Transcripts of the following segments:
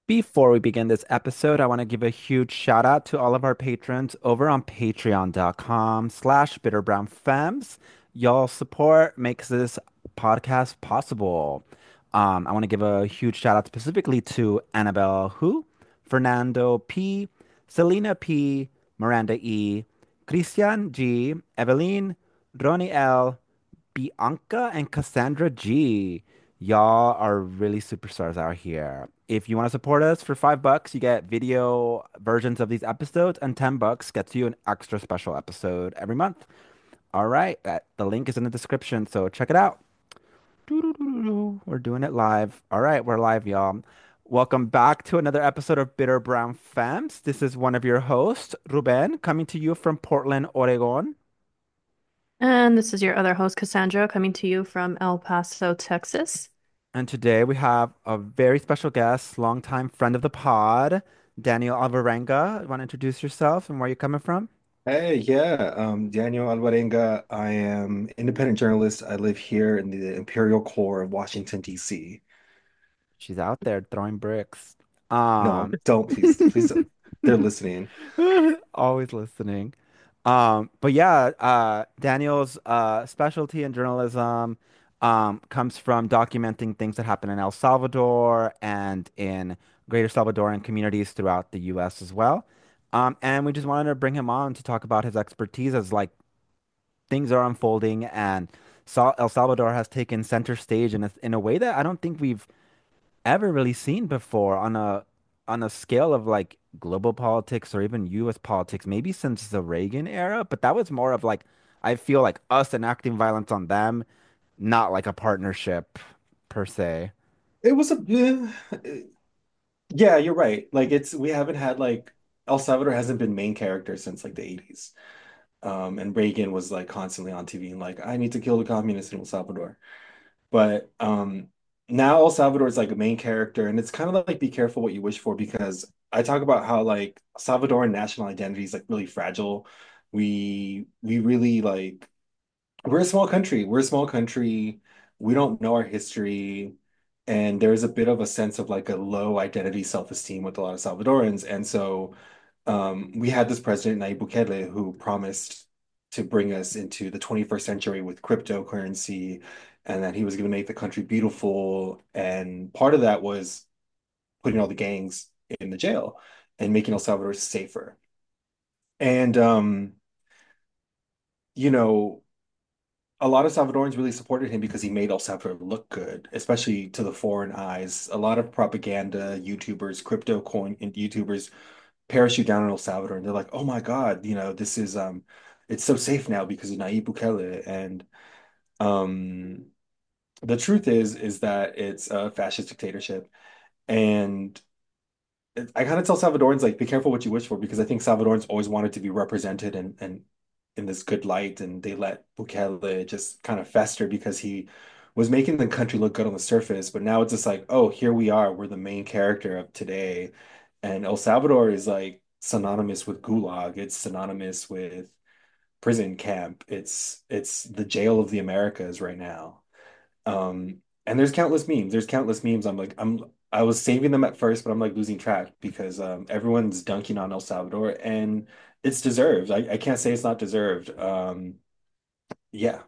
Before we begin this episode, I want to give a huge shout out to all of our patrons over on patreon.com/bitterbrownfems. Y'all support makes this podcast possible. I want to give a huge shout out specifically to Annabelle Hu, Fernando P, Selena P, Miranda E, Christian G, Evelyn, Ronnie L, Bianca and Cassandra G. Y'all are really superstars out here. If you want to support us for $5, you get video versions of these episodes, and $10 gets you an extra special episode every month. All right, the link is in the description, so check it out. Doo-doo-doo-doo-doo. We're doing it live. All right, we're live, y'all. Welcome back to another episode of Bitter Brown Femmes. This is one of your hosts, Ruben, coming to you from Portland, Oregon. And this is your other host, Cassandra, coming to you from El Paso, Texas. And today we have a very special guest, longtime friend of the pod, Daniel Alvarenga. Want to introduce yourself and where you're coming from? Hey, yeah, Daniel Alvarenga. I am independent journalist. I live here in the Imperial Core of Washington, D.C. She's out there throwing bricks. No, Um, don't please don't. They're listening. always listening. But yeah, Daniel's specialty in journalism comes from documenting things that happen in El Salvador and in greater Salvadoran communities throughout the U.S. as well. And we just wanted to bring him on to talk about his expertise as like things are unfolding and El Salvador has taken center stage in a way that I don't think we've ever really seen before on a scale of like global politics or even US politics, maybe since the Reagan era, but that was more of like I feel like us enacting violence on them, not like a partnership per se. It was yeah, you're right. Like we haven't had like El Salvador hasn't been main character since like the 80s. And Reagan was like constantly on TV and like I need to kill the communists in El Salvador. But now El Salvador is like a main character, and it's kind of like be careful what you wish for because I talk about how like Salvadoran national identity is like really fragile. We really like we're a small country. We're a small country. We don't know our history, and there's a bit of a sense of like a low identity self-esteem with a lot of Salvadorans. And so we had this president, Nayib Bukele, who promised to bring us into the 21st century with cryptocurrency and that he was going to make the country beautiful. And part of that was putting all the gangs in the jail and making El Salvador safer. And, you know, a lot of Salvadorans really supported him because he made El Salvador look good, especially to the foreign eyes. A lot of propaganda, YouTubers, crypto coin YouTubers parachute down in El Salvador and they're like, oh my God, this is it's so safe now because of Nayib Bukele. And um the truth is that it's a fascist dictatorship. And I kind of tell Salvadorans like be careful what you wish for because I think Salvadorans always wanted to be represented and in this good light and they let Bukele just kind of fester because he was making the country look good on the surface, but now it's just like, oh, here we are, we're the main character of today. And El Salvador is like synonymous with Gulag. It's synonymous with prison camp. It's the jail of the Americas right now. And there's countless memes. There's countless memes. I was saving them at first, but I'm like losing track because everyone's dunking on El Salvador and it's deserved. I can't say it's not deserved. Yeah.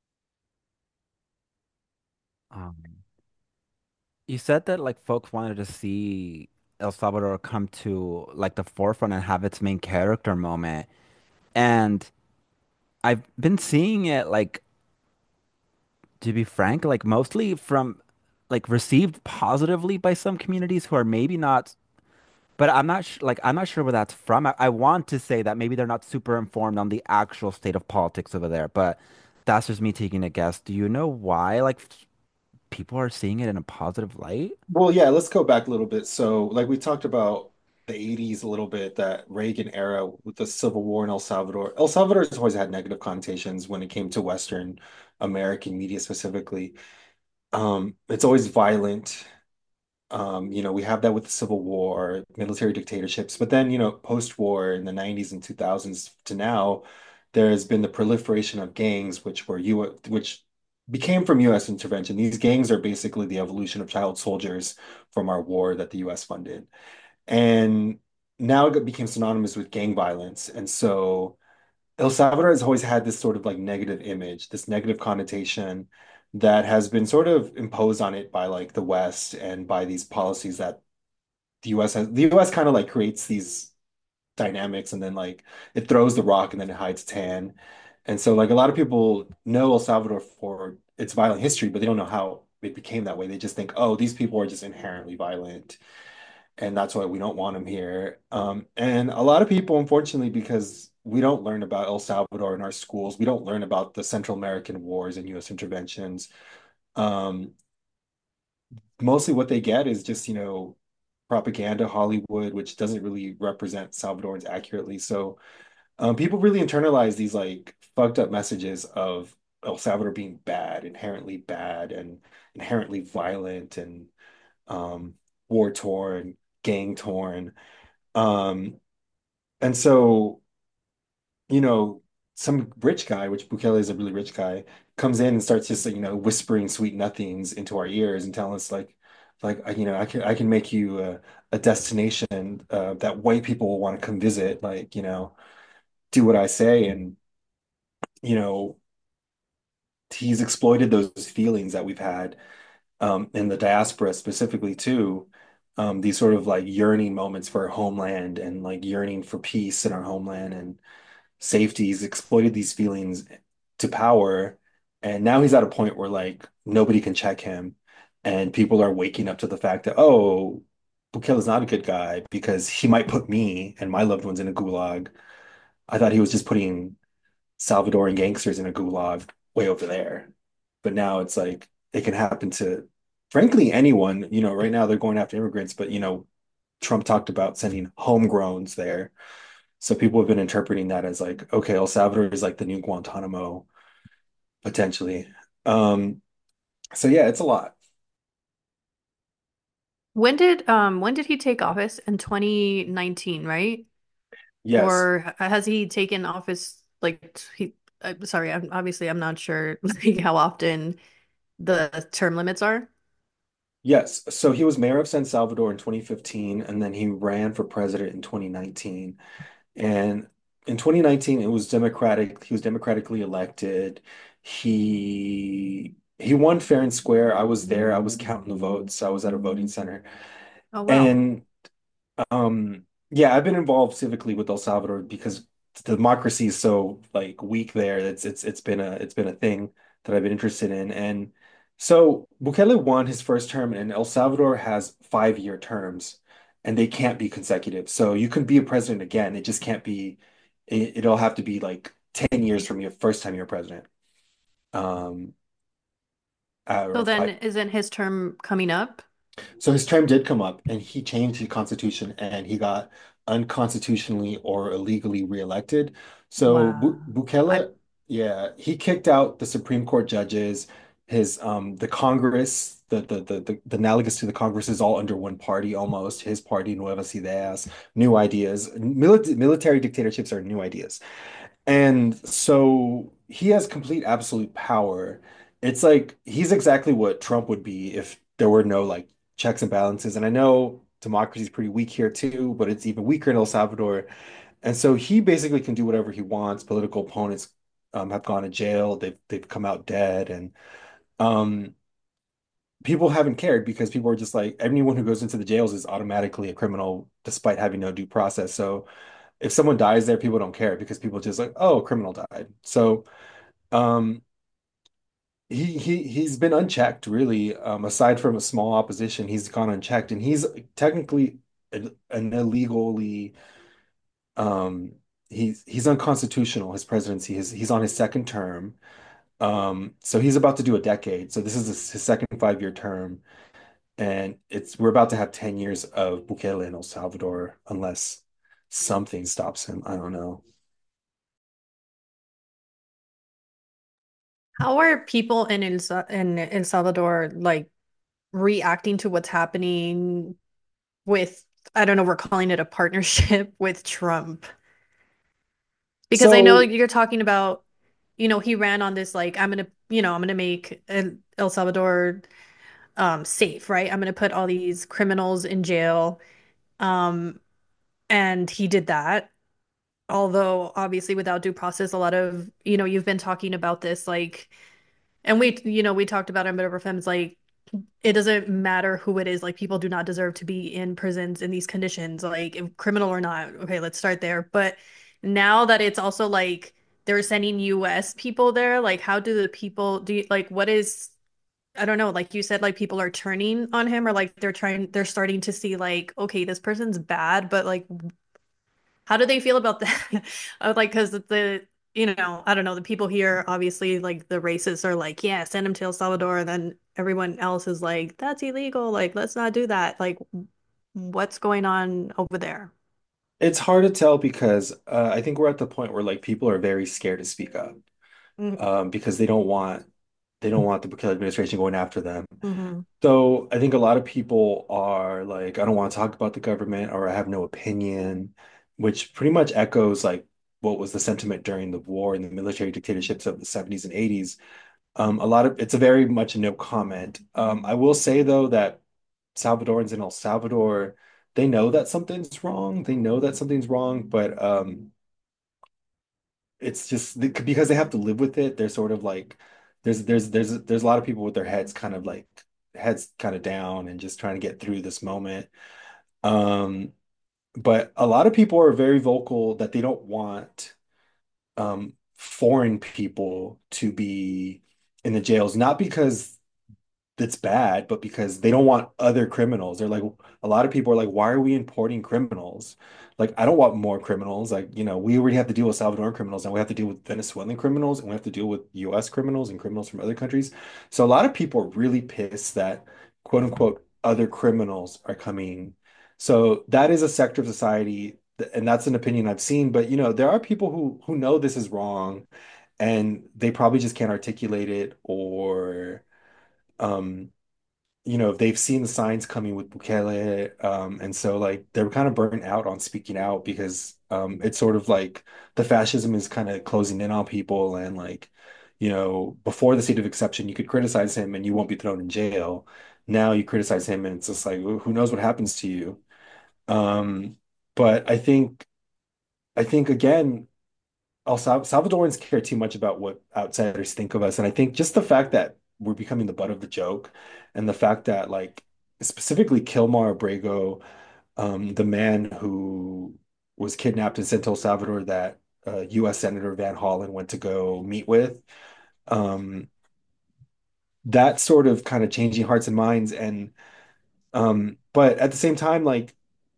Um, you said that like folks wanted to see El Salvador come to like the forefront and have its main character moment. And I've been seeing it like to be frank, like mostly from like received positively by some communities who are maybe not, but I'm not sure where that's from. I want to say that maybe they're not super informed on the actual state of politics over there, but that's just me taking a guess. Do you know why like people are seeing it in a positive light? Well, yeah, let's go back a little bit. So, like we talked about the 80s a little bit, that Reagan era with the Civil War in El Salvador. El Salvador has always had negative connotations when it came to Western American media specifically. It's always violent. We have that with the Civil War, military dictatorships, but then, post-war in the 90s and 2000s to now, there's been the proliferation of gangs, which became from U.S. intervention. These gangs are basically the evolution of child soldiers from our war that the U.S. funded. And now it became synonymous with gang violence. And so El Salvador has always had this sort of like negative image, this negative connotation that has been sort of imposed on it by like the West and by these policies that the US has. The US kind of like creates these dynamics and then like it throws the rock and then it hides its hand. And so like a lot of people know El Salvador for its violent history, but they don't know how it became that way. They just think, oh, these people are just inherently violent and that's why we don't want them here. And a lot of people, unfortunately, because we don't learn about El Salvador in our schools, we don't learn about the Central American wars and U.S. interventions. Um, Mostly what they get is just, propaganda, Hollywood, which doesn't really represent Salvadorans accurately. So people really internalize these like fucked up messages of El Salvador being bad, and inherently violent and um, war torn, gang torn. Um, and so, you know, some rich guy, which Bukele is a really rich guy, comes in and starts just, whispering sweet nothings into our ears and telling us I can make you a destination that white people will want to come visit, do what I say. And, you know, he's exploited those feelings that we've had in the diaspora specifically too. These sort of like yearning moments for our homeland and like yearning for peace in our homeland and safety. He's exploited these feelings to power. And now he's at a point where like nobody can check him. And people are waking up to the fact that, oh, Bukele is not a good guy because he might put me and my loved ones in a gulag. I thought he was just putting Salvadoran gangsters in a gulag way over there. But now it's like it can happen to, frankly, anyone. Right now they're going after immigrants, but Trump talked about sending homegrowns there. So people have been interpreting that as like, okay, El Salvador is like the new Guantanamo potentially. Um, so yeah, it's a lot. When did he take office? In 2019, right? Yes, Or has he taken office like he I'm sorry, I'm not sure like how often the term limits are. yes. So he was mayor of San Salvador in 2015, and then he ran for president in 2019. And in 2019, it was Democratic. He was democratically elected. He won fair and square. I was there. I was counting the votes. I was at a voting center. Oh wow. And yeah, I've been involved civically with El Salvador because the democracy is so like weak there. It's been a thing that I've been interested in. And so Bukele won his first term, and El Salvador has 5-year terms, and they can't be consecutive. So you can be a president again. It just can't be. It'll have to be like 10 years from your first time you're president. Um, So or then five. isn't his term coming up? So his term did come up, and he changed the constitution, and he got unconstitutionally or illegally reelected. So Wow. I Bukele, yeah, he kicked out the Supreme Court judges. The Congress, the analogous to the Congress is all under one party almost. His party, Nuevas Ideas, New Ideas. Military dictatorships are new ideas. And so he has complete absolute power. It's like he's exactly what Trump would be if there were no like checks and balances. And I know democracy is pretty weak here too, but it's even weaker in El Salvador. And so he basically can do whatever he wants. Political opponents have gone to jail. They've come out dead, and um, people haven't cared because people are just like anyone who goes into the jails is automatically a criminal despite having no due process. So if someone dies there, people don't care because people just like, oh, a criminal died. So um, he's been unchecked, really. Aside from a small opposition, he's gone unchecked, and he's technically an illegally he's unconstitutional. His presidency, he's on his second term. So he's about to do a decade. So this is his second 5-year term, and it's we're about to have 10 years of Bukele in El Salvador unless something stops him. I don't know. How are people in in El Salvador like reacting to what's happening with, I don't know, we're calling it a partnership with Trump? Because I know So you're talking about, he ran on this like I'm gonna make El Salvador safe, right? I'm gonna put all these criminals in jail. Um, and he did that. Although obviously without due process, a lot of, you've been talking about this like, and we talked about it in Bit of Femmes, like it doesn't matter who it is, like people do not deserve to be in prisons in these conditions, like if criminal or not. Okay, let's start there. But now that it's also like they're sending US people there, like how do the people do you, like what is I don't know, like you said, like people are turning on him or like they're starting to see like, okay, this person's bad, but like how do they feel about that? Like, because I don't know, the people here, obviously, like the racists are like, yeah, send him to El Salvador. And then everyone else is like, that's illegal. Like, let's not do that. Like, what's going on over there? It's hard to tell because I think we're at the point where like people are very scared to speak up because they don't want the Bukele administration going after them. Mm-hmm. So I think a lot of people are like, I don't want to talk about the government or I have no opinion, which pretty much echoes like what was the sentiment during the war and the military dictatorships of the 70s and 80s. It's a very much a no comment. I will say though that Salvadorans in El Salvador, they know that something's wrong. They know that something's wrong, but it's just because they have to live with it. They're sort of like there's a lot of people with their heads kind of down and just trying to get through this moment. Um, but a lot of people are very vocal that they don't want foreign people to be in the jails, not because that's bad, but because they don't want other criminals. They're like, a lot of people are like, why are we importing criminals? Like, I don't want more criminals. Like, we already have to deal with Salvadoran criminals, and we have to deal with Venezuelan criminals, and we have to deal with US criminals and criminals from other countries. So a lot of people are really pissed that quote unquote other criminals are coming. So that is a sector of society, and that's an opinion I've seen. But there are people who know this is wrong, and they probably just can't articulate it or um they've seen the signs coming with Bukele, and so like they're kind of burnt out on speaking out because it's sort of like the fascism is kind of closing in on people, and like, before the state of exception, you could criticize him and you won't be thrown in jail. Now you criticize him and it's just like who knows what happens to you. Um, but I think again, Salvadorans care too much about what outsiders think of us. And I think just the fact that we're becoming the butt of the joke and the fact that, like, specifically Kilmar Abrego, the man who was kidnapped and sent to El Salvador that U.S. Senator Van Hollen went to go meet with, um, that sort of kind of changing hearts and minds. And, but at the same time, like,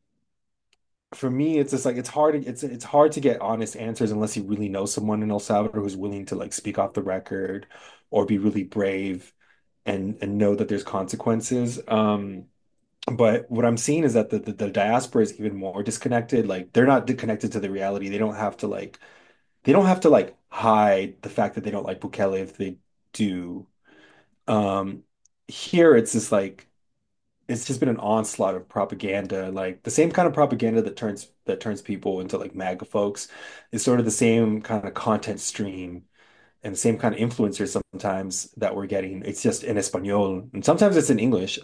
for me, it's just like it's hard to get honest answers unless you really know someone in El Salvador who's willing to like speak off the record or be really brave and know that there's consequences. But what I'm seeing is that the diaspora is even more disconnected. Like they're not connected to the reality. They don't have to like hide the fact that they don't like Bukele if they do. Um, Here it's just like it's just been an onslaught of propaganda, like the same kind of propaganda that turns people into like MAGA folks is sort of the same kind of content stream and the same kind of influencers sometimes that we're getting. It's just in Espanol and sometimes it's in English.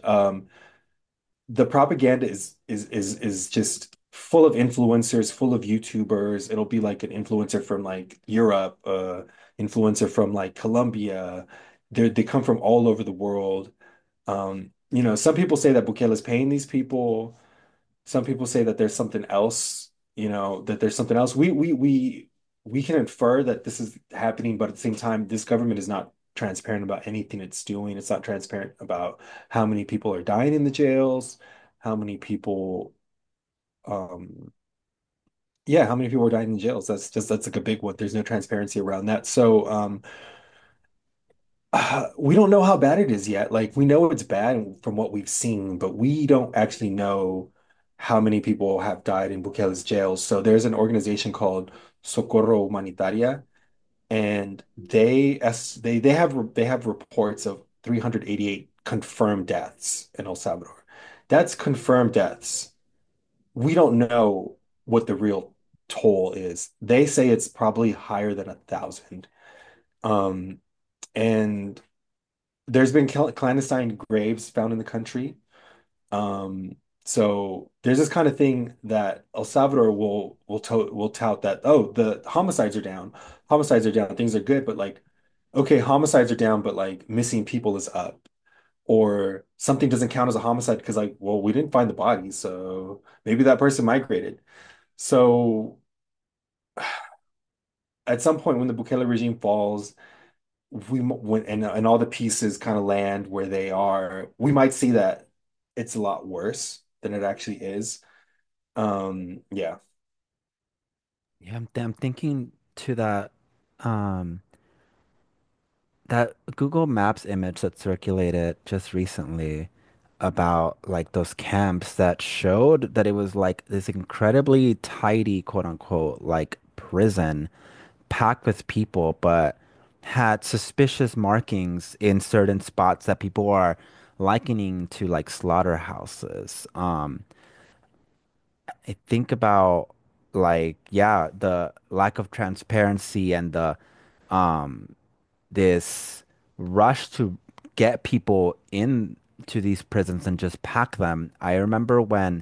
The propaganda is just full of influencers, full of YouTubers. It'll be like an influencer from like Europe, influencer from like Colombia. They come from all over the world. Some people say that Bukele is paying these people. Some people say that there's something else, that there's something else. We can infer that this is happening, but at the same time, this government is not transparent about anything it's doing. It's not transparent about how many people are dying in the jails, how many people, um, yeah, how many people are dying in jails. That's like a big one. There's no transparency around that. So, we don't know how bad it is yet. Like we know it's bad from what we've seen, but we don't actually know how many people have died in Bukele's jails. So there's an organization called Socorro Humanitaria, and they have reports of 388 confirmed deaths in El Salvador. That's confirmed deaths. We don't know what the real toll is. They say it's probably higher than 1,000. Um, and there's been clandestine graves found in the country. Um, so there's this kind of thing that El Salvador will tout that, oh, the homicides are down. Homicides are down, things are good, but like, okay, homicides are down, but like missing people is up. Or something doesn't count as a homicide because like, well, we didn't find the body, so maybe that person migrated. So at some point when the Bukele regime falls, when and all the pieces kind of land where they are, we might see that it's a lot worse than it actually is. Yeah. Yeah, I'm thinking to um, that Google Maps image that circulated just recently about like those camps that showed that it was like this incredibly tidy, quote unquote, like prison packed with people, but had suspicious markings in certain spots that people are likening to like slaughterhouses. I think about like, yeah, the lack of transparency and the um this rush to get people into these prisons and just pack them. I remember when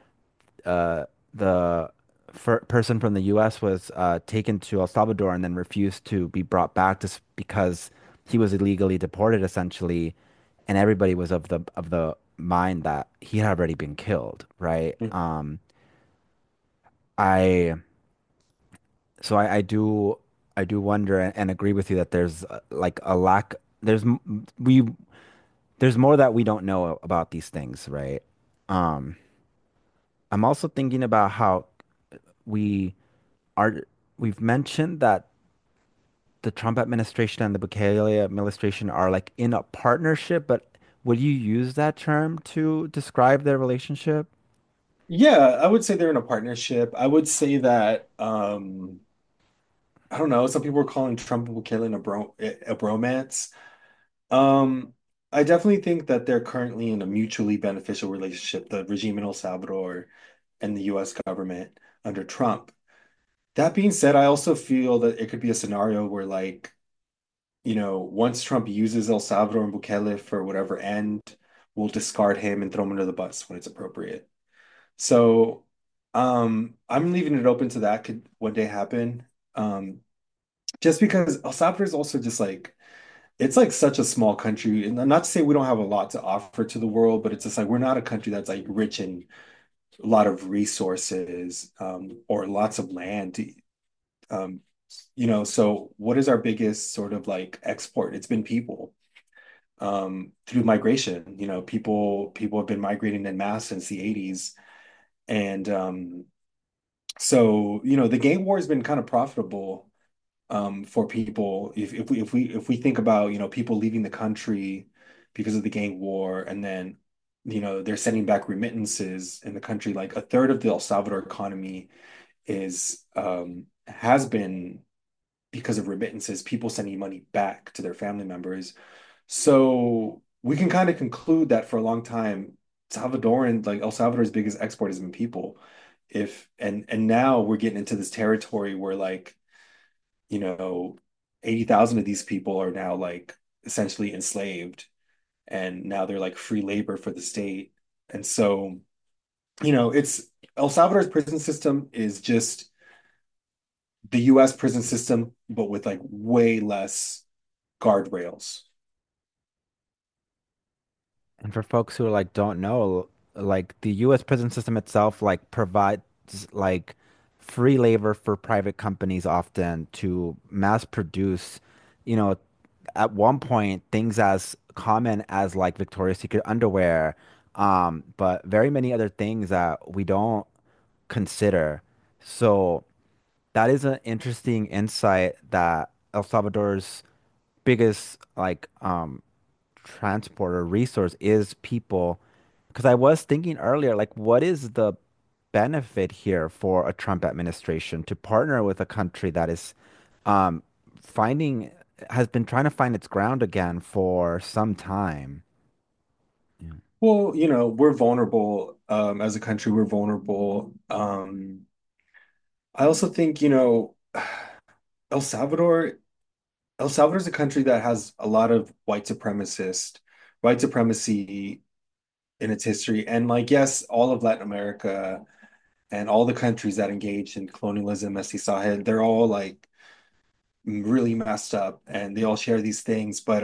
the person from the U.S. was taken to El Salvador and then refused to be brought back just because he was illegally deported, essentially, and everybody was of the mind that he had already been killed, right? I I do wonder and agree with you that there's like a lack. We there's more that we don't know about these things, right? Um, I'm also thinking about how we are, we've mentioned that the Trump administration and the Bukele administration are like in a partnership, but would you use that term to describe their relationship? Yeah, I would say they're in a partnership. I would say that I don't know, some people are calling Trump and Bukele a bromance. Um, I definitely think that they're currently in a mutually beneficial relationship, the regime in El Salvador and the US government under Trump. That being said, I also feel that it could be a scenario where, like, once Trump uses El Salvador and Bukele for whatever end, we'll discard him and throw him under the bus when it's appropriate. So, I'm leaving it open to that could one day happen. Um, just because El Salvador is also just like, it's like such a small country, and not to say we don't have a lot to offer to the world, but it's just like we're not a country that's like rich in a lot of resources, or lots of land. Um, so what is our biggest sort of like export? It's been people, through migration. People have been migrating in mass since the 80s. And the gang war has been kind of profitable, for people. If we think about, people leaving the country because of the gang war, and then, they're sending back remittances in the country, like a third of the El Salvador economy has been because of remittances, people sending money back to their family members. So we can kind of conclude that for a long time, Salvadoran, like El Salvador's biggest export has been people. If and now we're getting into this territory where, like, you know, 80,000 of these people are now like essentially enslaved, and now they're like free labor for the state. And so, it's El Salvador's prison system is just the US prison system, but with like way less guardrails. And for folks who like don't know, like the US prison system itself like provides like free labor for private companies often to mass produce, you know, at one point things as common as like Victoria's Secret underwear, but very many other things that we don't consider. So that is an interesting insight that El Salvador's biggest like transport or resource is people. Because I was thinking earlier, like, what is the benefit here for a Trump administration to partner with a country that is um, finding, has been trying to find its ground again for some time? Yeah. Well, we're vulnerable, as a country, we're vulnerable. I also think, El Salvador. El Salvador is a country that has a lot of white supremacy in its history. And like, yes, all of Latin America and all the countries that engaged in colonialism, mestizaje, they're all like really messed up and they all share these things. But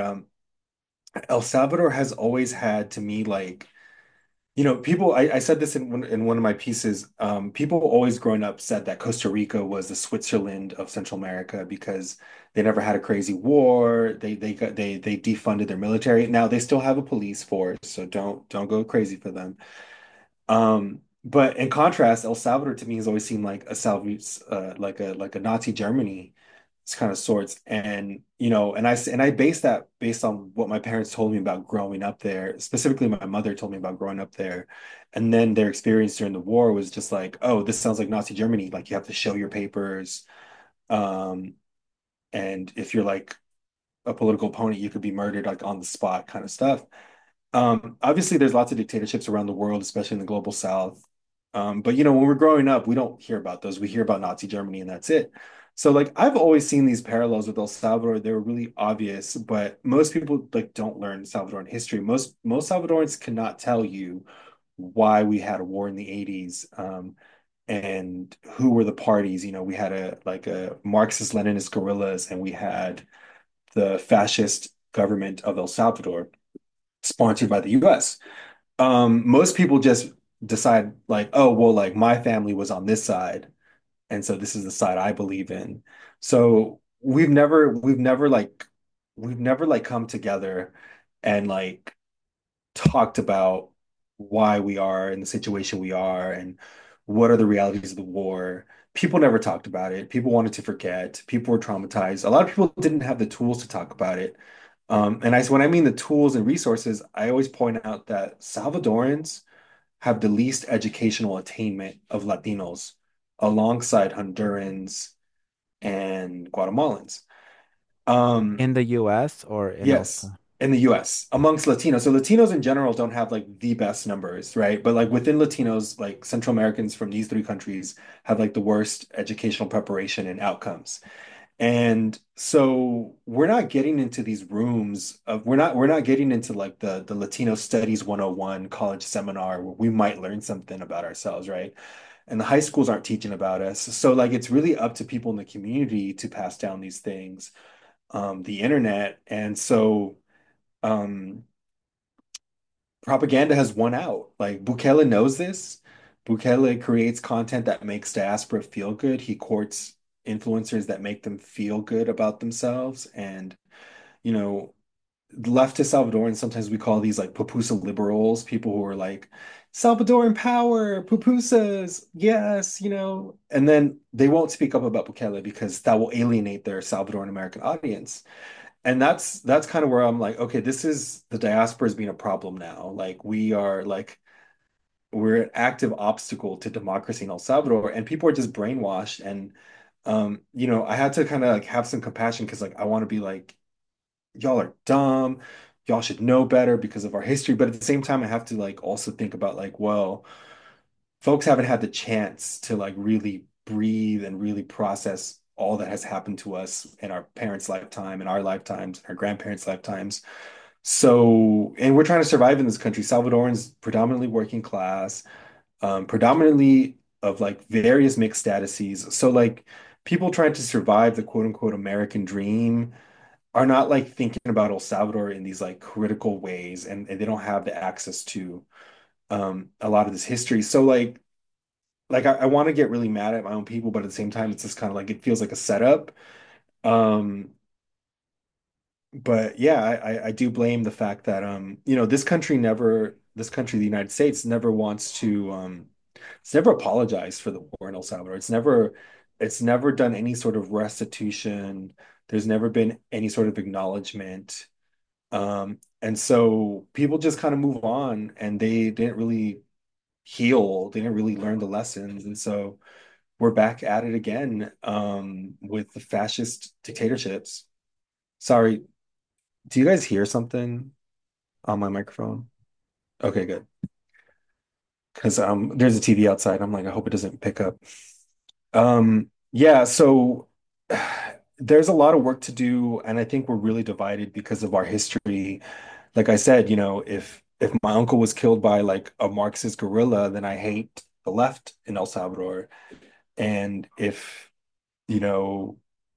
El Salvador has always had to me like, people, I said this in one of my pieces. People always growing up said that Costa Rica was the Switzerland of Central America because they never had a crazy war. They defunded their military. Now they still have a police force, so don't go crazy for them. But in contrast, El Salvador to me has always seemed like a like a Nazi Germany. It's kind of sorts, and and I base that based on what my parents told me about growing up there. Specifically, my mother told me about growing up there, and then their experience during the war was just like, oh, this sounds like Nazi Germany. Like you have to show your papers, um, and if you're like a political opponent, you could be murdered like on the spot, kind of stuff. Obviously, there's lots of dictatorships around the world, especially in the global south. But when we're growing up, we don't hear about those. We hear about Nazi Germany and that's it. So like I've always seen these parallels with El Salvador. They were really obvious, but most people like don't learn Salvadoran history. Most Salvadorans cannot tell you why we had a war in the 80s, and who were the parties. We had a Marxist-Leninist guerrillas and we had the fascist government of El Salvador sponsored by the US. Most people just decide like, oh, well, like my family was on this side, and so this is the side I believe in. So we've never like come together and like talked about why we are in the situation we are and what are the realities of the war. People never talked about it. People wanted to forget. People were traumatized. A lot of people didn't have the tools to talk about it. When I mean the tools and resources, I always point out that Salvadorans have the least educational attainment of Latinos alongside Hondurans and Guatemalans. Um, In the US or in yes, also? in the US amongst Latinos. So Latinos in general don't have like the best numbers, right? But like within Latinos, like Central Americans from these three countries have like the worst educational preparation and outcomes. And so we're not getting into these rooms of we're not getting into like the Latino Studies 101 college seminar where we might learn something about ourselves, right? And the high schools aren't teaching about us. So like it's really up to people in the community to pass down these things, the internet. And so um propaganda has won out. Like Bukele knows this. Bukele creates content that makes diaspora feel good. He courts influencers that make them feel good about themselves. And, you know, leftist Salvadorans, sometimes we call these like pupusa liberals, people who are like, Salvadoran power, pupusas, yes, and then they won't speak up about Bukele because that will alienate their Salvadoran American audience. And that's kind of where I'm like, okay, this is the diaspora is being a problem now. Like we're an active obstacle to democracy in El Salvador, and people are just brainwashed. And I had to kind of like have some compassion because like I want to be like, y'all are dumb, y'all should know better because of our history. But at the same time, I have to like also think about like, well, folks haven't had the chance to like really breathe and really process all that has happened to us in our parents' lifetime, in our lifetimes, in our grandparents' lifetimes. So, and we're trying to survive in this country. Salvadorans, predominantly working class, predominantly of like various mixed statuses. So, like, people trying to survive the quote unquote American dream are not like thinking about El Salvador in these like critical ways, and they don't have the access to a lot of this history. So, I want to get really mad at my own people, but at the same time, it's just kind of like it feels like a setup. Um, but yeah, I do blame the fact that this country, the United States, never wants to it's never apologized for the war in El Salvador. It's never done any sort of restitution. There's never been any sort of acknowledgement. And so people just kind of move on and they didn't really heal. They didn't really learn the lessons. And so we're back at it again, with the fascist dictatorships. Sorry, do you guys hear something on my microphone? Okay, good. Because there's a TV outside. I'm like, I hope it doesn't pick up. Yeah, so there's a lot of work to do, and I think we're really divided because of our history. Like I said, if my uncle was killed by like a Marxist guerrilla, then I hate the left in El Salvador. And if, you know,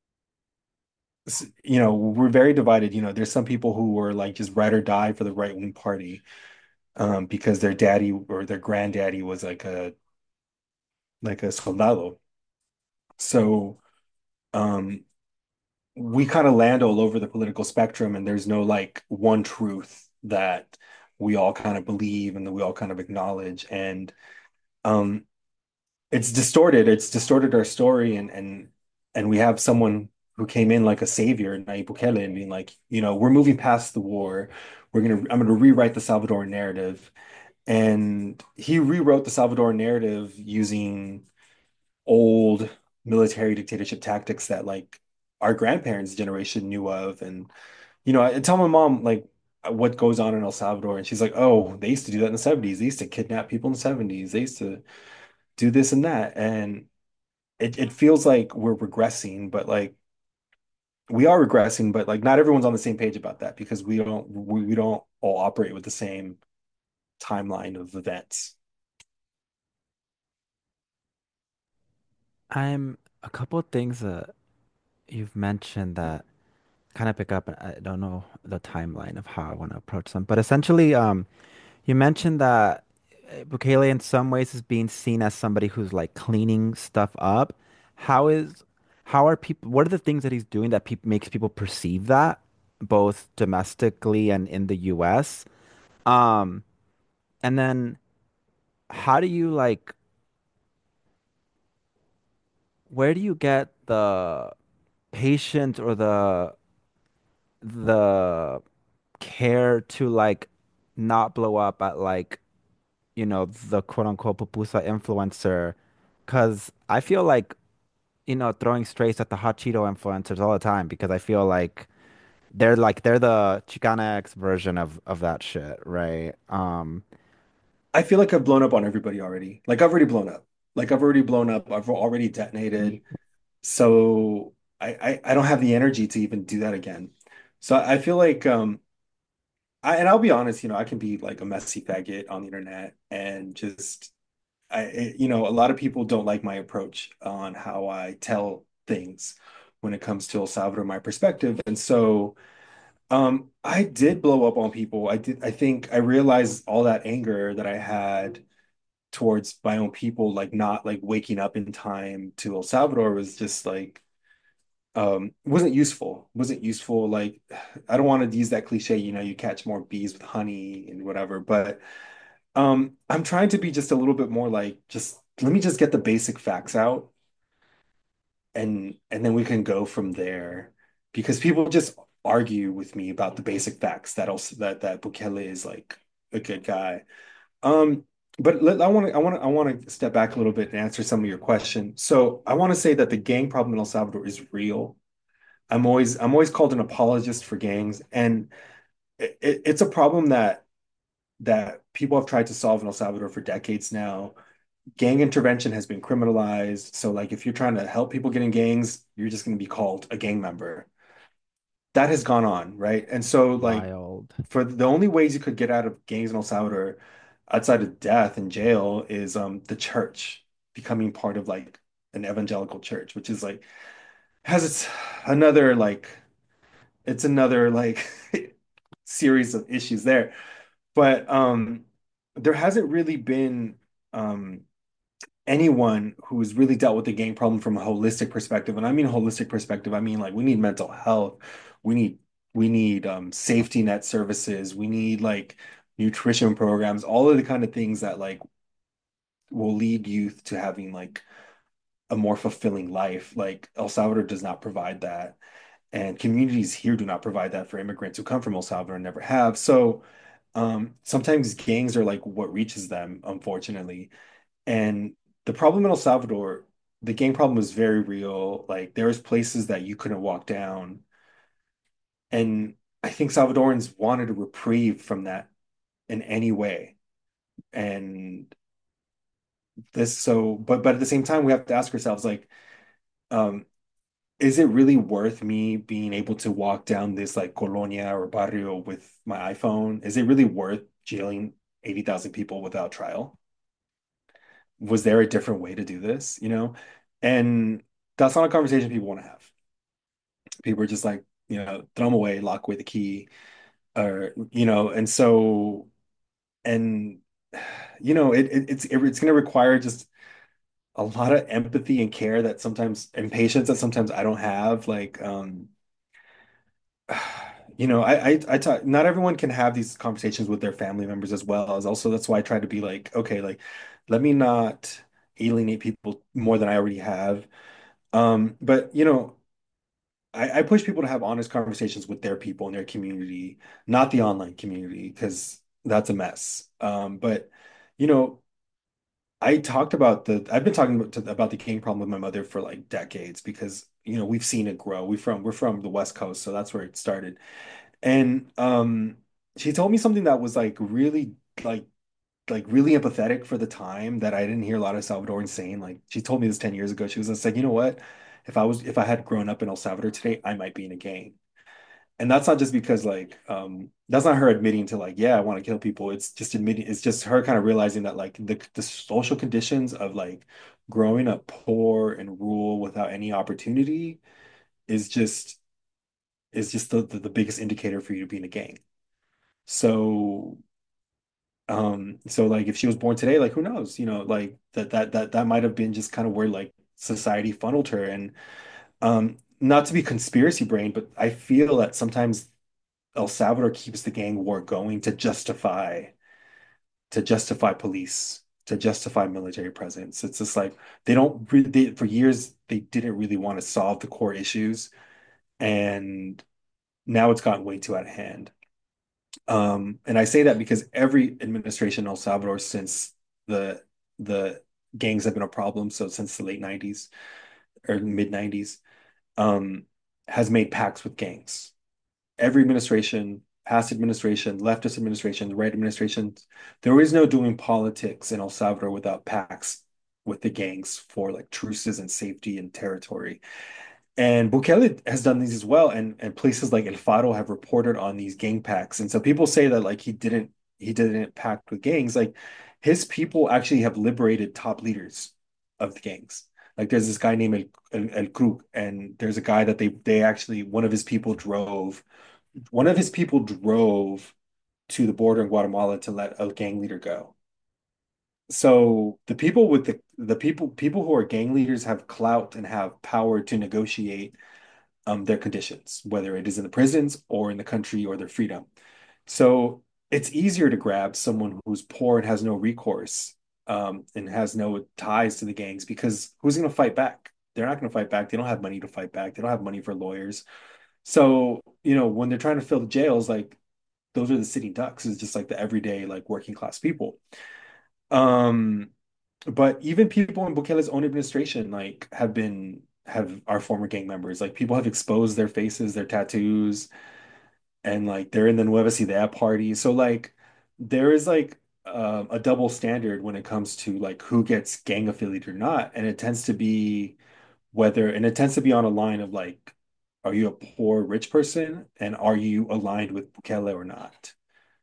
we're very divided. There's some people who were like just ride or die for the right wing party, because their daddy or their granddaddy was like a soldado. So, um, we kind of land all over the political spectrum, and there's no like one truth that we all kind of believe and that we all kind of acknowledge. And um, it's distorted. It's distorted our story, and we have someone who came in like a savior, Nayib Bukele, and being like, we're moving past the war. I'm gonna rewrite the Salvadoran narrative. And he rewrote the Salvadoran narrative using old military dictatorship tactics that like our grandparents' generation knew of. And I tell my mom like what goes on in El Salvador, and she's like, "Oh, they used to do that in the 70s. They used to kidnap people in the 70s. They used to do this and that." And it feels like we're regressing, but like we are regressing, but like not everyone's on the same page about that because we don't all operate with the same timeline of events. I'm a couple of things that you've mentioned that kind of pick up. I don't know the timeline of how I want to approach them, but essentially, you mentioned that Bukele in some ways is being seen as somebody who's like cleaning stuff up. How is, how are people, what are the things that he's doing that peop makes people perceive that, both domestically and in the US? Um, and then how do you like, where do you get the patience or the care to like not blow up at like, the quote unquote pupusa influencer? Because I feel like, throwing strays at the hot Cheeto influencers all the time because I feel like they're the Chicana X version of that shit, right? I feel like I've blown up on everybody already. Like I've already blown up. Like I've already blown up. I've already detonated. So I don't have the energy to even do that again. So I feel like and I'll be honest, I can be like a messy faggot on the internet and just a lot of people don't like my approach on how I tell things when it comes to El Salvador, my perspective. And so I did blow up on people. I think I realized all that anger that I had towards my own people, like not like waking up in time to El Salvador was just like wasn't useful. Like I don't want to use that cliche, you catch more bees with honey and whatever, but I'm trying to be just a little bit more like just let me just get the basic facts out, and then we can go from there because people just argue with me about the basic facts that also that Bukele is like a good guy. Um, but I want to step back a little bit and answer some of your questions. So I want to say that the gang problem in El Salvador is real. I'm always called an apologist for gangs, and it's a problem that people have tried to solve in El Salvador for decades now. Gang intervention has been criminalized. So like if you're trying to help people get in gangs, you're just going to be called a gang member. That has gone on, right? And so like Wild. for the only ways you could get out of gangs in El Salvador outside of death and jail is the church becoming part of like an evangelical church, which is like has its another like it's another like series of issues there. But there hasn't really been um anyone who's really dealt with the gang problem from a holistic perspective. And I mean holistic perspective, I mean like we need mental health, we need safety net services, we need like nutrition programs, all of the kind of things that like will lead youth to having like a more fulfilling life. Like El Salvador does not provide that. And communities here do not provide that for immigrants who come from El Salvador and never have. So sometimes gangs are like what reaches them, unfortunately. And the problem in El Salvador, the gang problem was very real. Like there was places that you couldn't walk down. And I think Salvadorans wanted a reprieve from that in any way. And but at the same time, we have to ask ourselves, like, um, is it really worth me being able to walk down this like colonia or barrio with my iPhone? Is it really worth jailing 80,000 people without trial? Was there a different way to do this, you know? And that's not a conversation people want to have. People are just like, throw them away, lock away the key, or, and so, and, it's going to require just a lot of empathy and care that sometimes, and patience that sometimes I don't have. Like, I talk, not everyone can have these conversations with their family members as well as also that's why I try to be like, okay, like let me not alienate people more than I already have. But I push people to have honest conversations with their people in their community, not the online community, because that's a mess. But you know, I've been talking about the gang problem with my mother for like decades because we've seen it grow. We're from the West Coast, so that's where it started. And she told me something that was like really like really empathetic for the time that I didn't hear a lot of Salvadorans saying. Like she told me this 10 years ago. She was just like, you know what? If I had grown up in El Salvador today, I might be in a gang. And that's not just because like that's not her admitting to like, yeah, I want to kill people. It's just her kind of realizing that like the social conditions of like growing up poor and rural without any opportunity is just the biggest indicator for you to be in a gang. So, so like if she was born today, like who knows, like that might have been just kind of where like society funneled her. And not to be conspiracy brain, but I feel that sometimes El Salvador keeps the gang war going to justify police, to justify military presence. It's just like they don't really, for years they didn't really want to solve the core issues, and now it's gotten way too out of hand. And I say that because every administration in El Salvador since the the gangs have been a problem, so since the late 90s or mid 90s, um, has made pacts with gangs. Every administration, past administration, leftist administration, right administrations, there is no doing politics in El Salvador without pacts with the gangs for like truces and safety and territory. And Bukele has done these as well, and places like El Faro have reported on these gang pacts. And so people say that like he didn't pact with gangs. Like his people actually have liberated top leaders of the gangs. Like there's this guy named El Krug, and there's a guy that they actually one of his people drove to the border in Guatemala to let a gang leader go. So the people with the people who are gang leaders have clout and have power to negotiate their conditions, whether it is in the prisons or in the country or their freedom. So it's easier to grab someone who's poor and has no recourse, and has no ties to the gangs because who's going to fight back? They're not going to fight back. They don't have money to fight back. They don't have money for lawyers. So, when they're trying to fill the jails, like those are the sitting ducks, is just like the everyday, like working class people. Um, but even people in Bukele's own administration, like, have are former gang members. Like people have exposed their faces, their tattoos, and like they're in the Nueva Ciudad party. So like there is like a double standard when it comes to like who gets gang affiliated or not. And it tends to be on a line of like, are you a poor rich person and are you aligned with Bukele or not?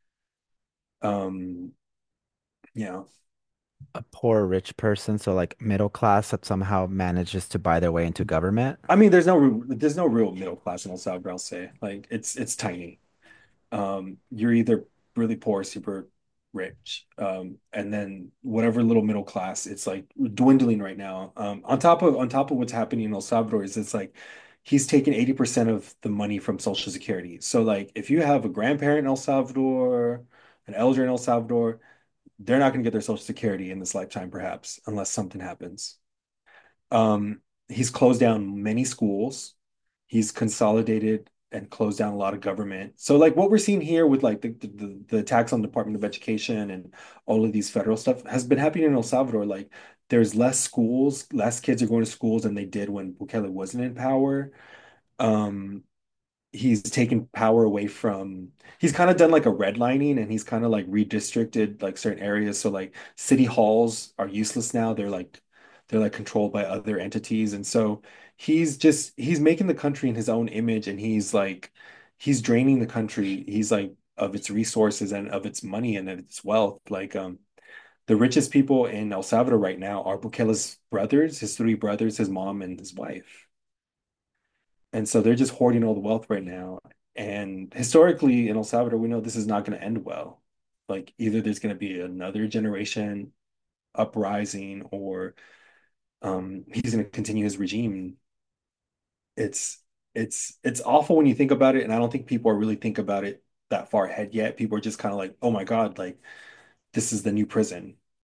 Um, yeah. A poor rich person, so like middle class that somehow manages to buy their way into government. I mean, there's no real middle class in El Salvador, I'll say. Like it's tiny. You're either really poor or super rich. And then whatever little middle class, it's like dwindling right now. On top of what's happening in El Salvador is it's like he's taken 80% of the money from Social Security. So like if you have a grandparent in El Salvador, an elder in El Salvador, they're not going to get their Social Security in this lifetime, perhaps, unless something happens. He's closed down many schools. He's consolidated and closed down a lot of government. So like what we're seeing here with like the attacks on the Department of Education and all of these federal stuff has been happening in El Salvador. Like there's less schools, less kids are going to schools than they did when Bukele wasn't in power. Um, he's taken power away from he's kind of done like a redlining and he's kind of like redistricted like certain areas. So like city halls are useless now. they're like controlled by other entities. And so he's making the country in his own image, and he's draining the country. He's like of its resources and of its money and of its wealth. Like the richest people in El Salvador right now are Bukele's brothers, his three brothers, his mom, and his wife. And so they're just hoarding all the wealth right now. And historically in El Salvador, we know this is not going to end well. Like either there's going to be another generation uprising, or he's going to continue his regime. It's it's awful when you think about it, and I don't think people are really think about it that far ahead yet. People are just kind of like, oh my God, like this is the new prison.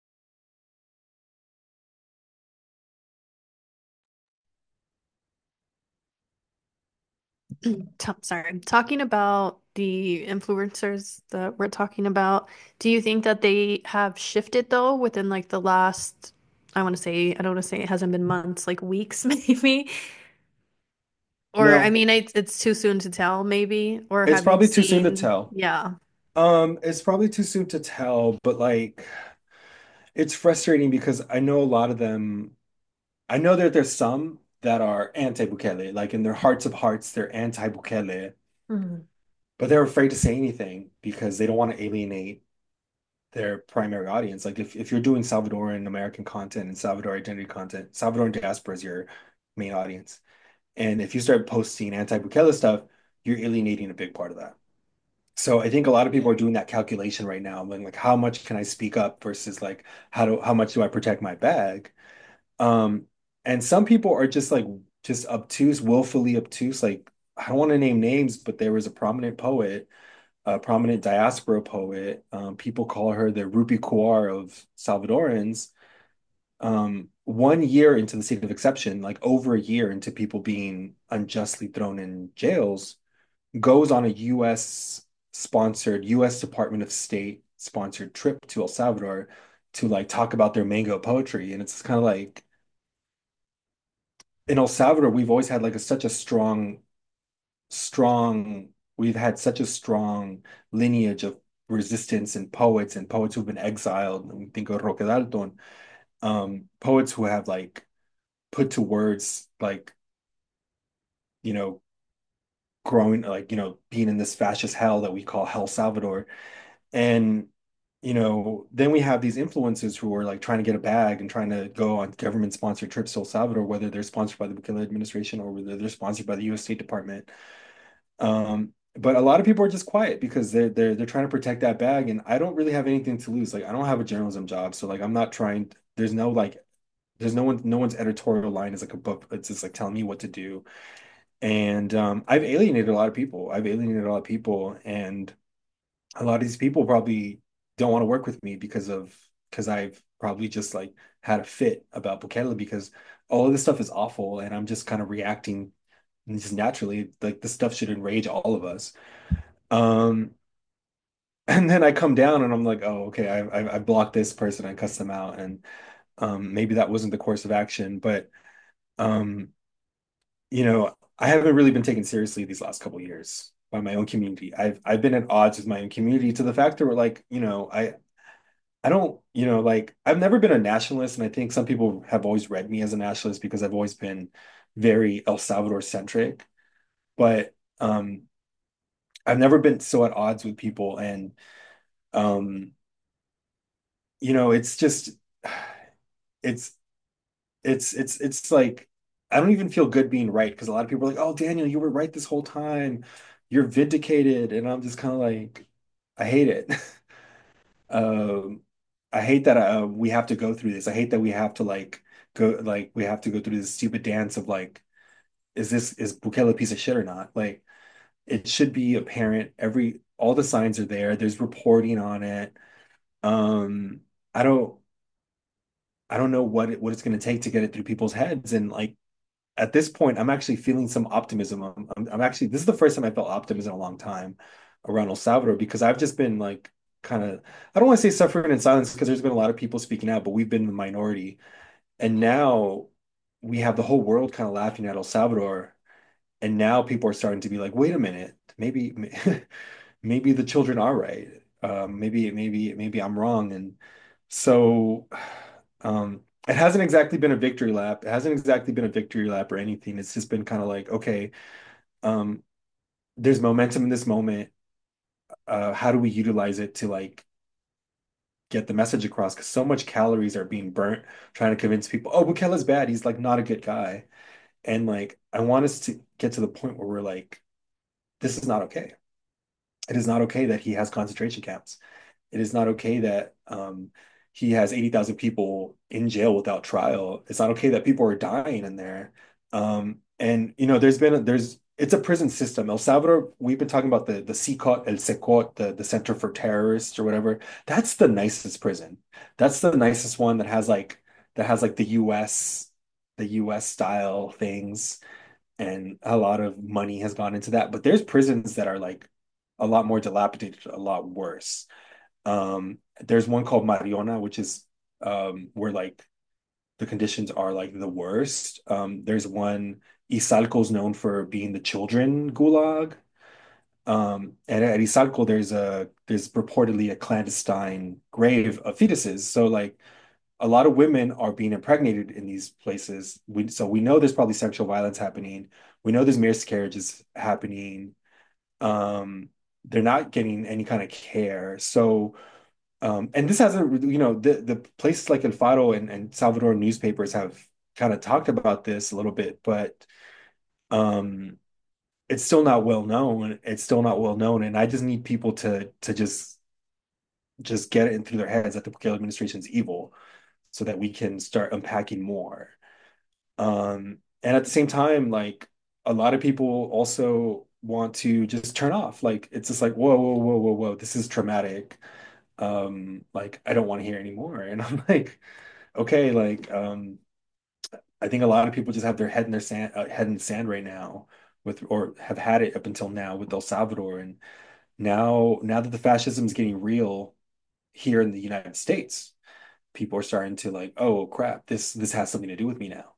Sorry, talking about the influencers that we're talking about, do you think that they have shifted though within like the last, I want to say, I don't want to say it hasn't been months, like weeks maybe? Or I No, mean, it's too soon to tell maybe, or it's have you probably too soon to seen? tell. Yeah. It's probably too soon to tell, but like it's frustrating because I know a lot of them. I know that there's some that are anti-Bukele, like in their hearts of hearts, they're anti-Bukele, Mhm. but they're afraid to say anything because they don't want to alienate their primary audience. Like if you're doing Salvadoran American content and Salvador identity content, Salvadoran diaspora is your main audience. And if you start posting anti-Bukele stuff, you're alienating a big part of that. So I think a lot of people are doing that calculation right now, like how much can I speak up versus like how much do I protect my bag? Um, and some people are just like just obtuse, willfully obtuse. Like I don't want to name names, but there was a prominent poet, a prominent diaspora poet. People call her the Rupi Kaur of Salvadorans. 1 year into the state of exception, like over a year into people being unjustly thrown in jails, goes on a U.S. sponsored, U.S. Department of State sponsored trip to El Salvador to like talk about their mango poetry. And it's kind of like in El Salvador, we've always had like such a strong, we've had such a strong lineage of resistance and poets who've been exiled. And we think of Roque Dalton, poets who have like put to words like, you know, growing, like, being in this fascist hell that we call Hell Salvador. And, then we have these influencers who are like trying to get a bag and trying to go on government sponsored trips to El Salvador, whether they're sponsored by the Bukele administration or whether they're sponsored by the US State Department. But a lot of people are just quiet because they're trying to protect that bag, and I don't really have anything to lose. Like I don't have a journalism job, so like I'm not trying. There's no one's editorial line is like a book. It's just like telling me what to do. And I've alienated a lot of people. I've alienated a lot of people, and a lot of these people probably don't want to work with me because I've probably just like had a fit about Bukele because all of this stuff is awful, and I'm just kind of reacting just naturally. Like this stuff should enrage all of us. Um, and then I come down and I'm like, oh, okay, I blocked this person, I cussed them out, and maybe that wasn't the course of action, but um, I haven't really been taken seriously these last couple of years by my own community. I've been at odds with my own community to the fact that we're like, I don't, like I've never been a nationalist, and I think some people have always read me as a nationalist because I've always been very El Salvador centric, but I've never been so at odds with people, and um, it's just it's it's like I don't even feel good being right because a lot of people are like, "Oh, Daniel, you were right this whole time. You're vindicated." And I'm just kind of like, I hate it. Um, I hate that we have to go through this. I hate that we have to we have to go through this stupid dance of like, is Bukele a piece of shit or not? Like, it should be apparent. All the signs are there. There's reporting on it. Um, I don't I don't know what it's going to take to get it through people's heads. And like at this point, I'm actually feeling some optimism. I'm actually, this is the first time I felt optimism in a long time around El Salvador because I've just been like kind of, I don't want to say suffering in silence because there's been a lot of people speaking out, but we've been the minority. And now we have the whole world kind of laughing at El Salvador. And now people are starting to be like, wait a minute, maybe, maybe the children are right. Maybe I'm wrong. And so, it hasn't exactly been a victory lap. It hasn't exactly been a victory lap or anything. It's just been kind of like, okay, um, there's momentum in this moment. How do we utilize it to like get the message across? Because so much calories are being burnt trying to convince people, oh, Bukele's bad. He's like not a good guy. And like, I want us to get to the point where we're like, this is not okay. It is not okay that he has concentration camps. It is not okay that he has 80,000 people in jail without trial. It's not okay that people are dying in there. And you know, it's a prison system. El Salvador, we've been talking about the CICOT, El SECOT, the Center for Terrorists or whatever. That's the nicest prison. That's the nicest one that has like the US style things, and a lot of money has gone into that. But there's prisons that are like a lot more dilapidated, a lot worse. There's one called Mariona, which is where like the conditions are like the worst. There's one, Izalco's known for being the children gulag. And at Izalco, there's reportedly a clandestine grave of fetuses. So like a lot of women are being impregnated in these places. So we know there's probably sexual violence happening. We know there's miscarriages happening. They're not getting any kind of care. So and this hasn't, you know, the places like El Faro and Salvador newspapers have kind of talked about this a little bit, but um, it's still not well known. It's still not well known, and I just need people to just get it in through their heads that the Bukele administration is evil, so that we can start unpacking more. And at the same time, like a lot of people also want to just turn off. Like it's just like, whoa, whoa, whoa, whoa, whoa, this is traumatic. Like I don't want to hear anymore. And I'm like, okay, like I think a lot of people just have their head in their head in the sand right now with, or have had it up until now with El Salvador. And now that the fascism is getting real here in the United States, people are starting to like, oh crap, this has something to do with me now.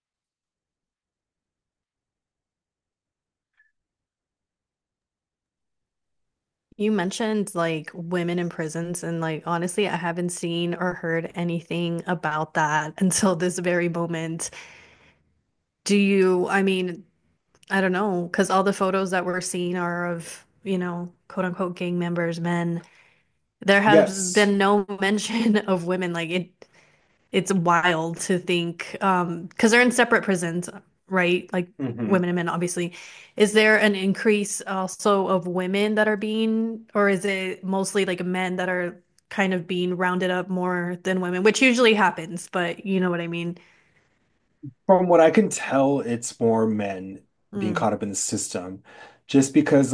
You mentioned like women in prisons, and like honestly, I haven't seen or heard anything about that until this very moment. I mean, I don't know, because all the photos that we're seeing are of, quote unquote gang members, men. There has Yes. been no mention of women. It's wild to think, because they're in separate prisons, right? Like Hmm. women and men, obviously. Is there an increase also of women that are or is it mostly like men that are kind of being rounded up more than women, which usually happens, but you know what I mean? From what I can tell, it's more men being Mm, caught up in the system, just because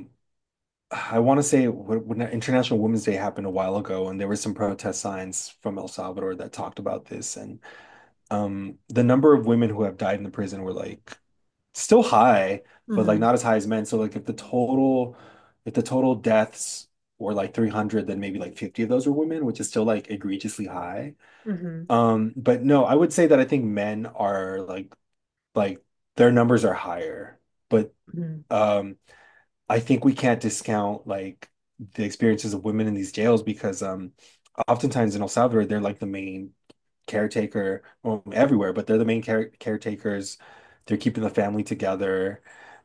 I want to say when International Women's Day happened a while ago, and there were some protest signs from El Salvador that talked about this, and the number of women who have died in the prison were like still high, but like hmm not as high as men. So like if the total deaths were like 300, then maybe like 50 of those were women, which is still like egregiously high. hmm But no, I would say that I think men are like their numbers are higher, but hmm um I think we can't discount like the experiences of women in these jails because oftentimes in El Salvador they're like the main caretaker, well, everywhere, but they're the main caretakers. They're keeping the family together,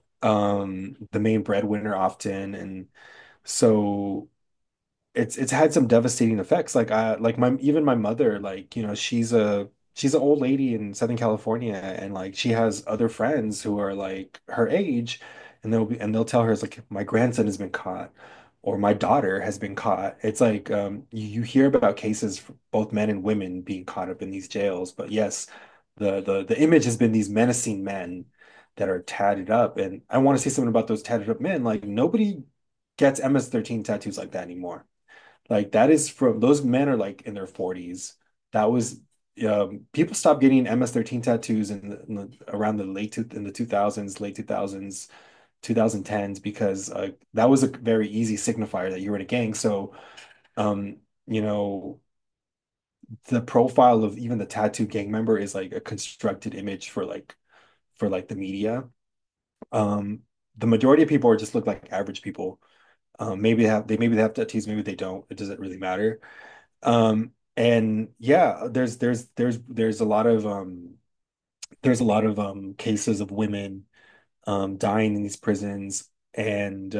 the main breadwinner often, and so it's had some devastating effects. Like I like my even my mother, like, you know, she's an old lady in Southern California, and like she has other friends who are like her age, and they'll tell her it's like my grandson has been caught or my daughter has been caught. It's like you hear about cases for both men and women being caught up in these jails, but yes, the image has been these menacing men that are tatted up, and I want to say something about those tatted up men. Like nobody gets MS-13 tattoos like that anymore. Like that is from those men are like in their 40s. That was people stopped getting MS-13 tattoos around in the 2000s, late 2000s, 2010s because that was a very easy signifier that you were in a gang. So um, you know, the profile of even the tattoo gang member is like a constructed image for like the media. Um, the majority of people are just look like average people. Maybe they have tattoos, maybe they don't. It doesn't really matter. And yeah, there's a lot of cases of women dying in these prisons. And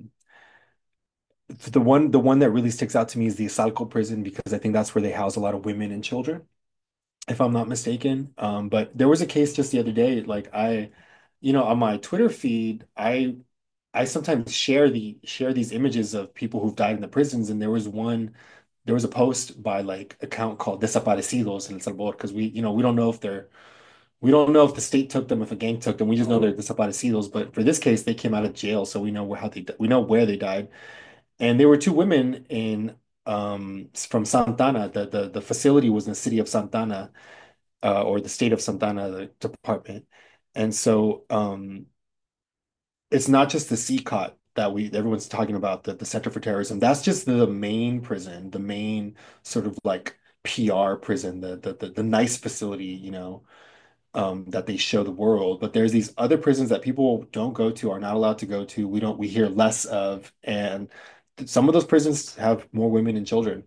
the one that really sticks out to me is the Asalco prison, because I think that's where they house a lot of women and children, if I'm not mistaken. But there was a case just the other day, like on my Twitter feed, I sometimes share these images of people who've died in the prisons, and there was a post by like account called Desaparecidos in El Salvador, because we don't know if the state took them, if a gang took them. We just know they're desaparecidos. But for this case, they came out of jail, so we know we know where they died. And there were two women in from Santana. The facility was in the city of Santana, or the state of Santana, the department. And so it's not just the CCOT that we everyone's talking about, the Center for Terrorism. That's just the main prison, the main sort of like PR prison, the nice facility, that they show the world. But there's these other prisons that people don't go to, are not allowed to go to. We hear less of, and some of those prisons have more women and children.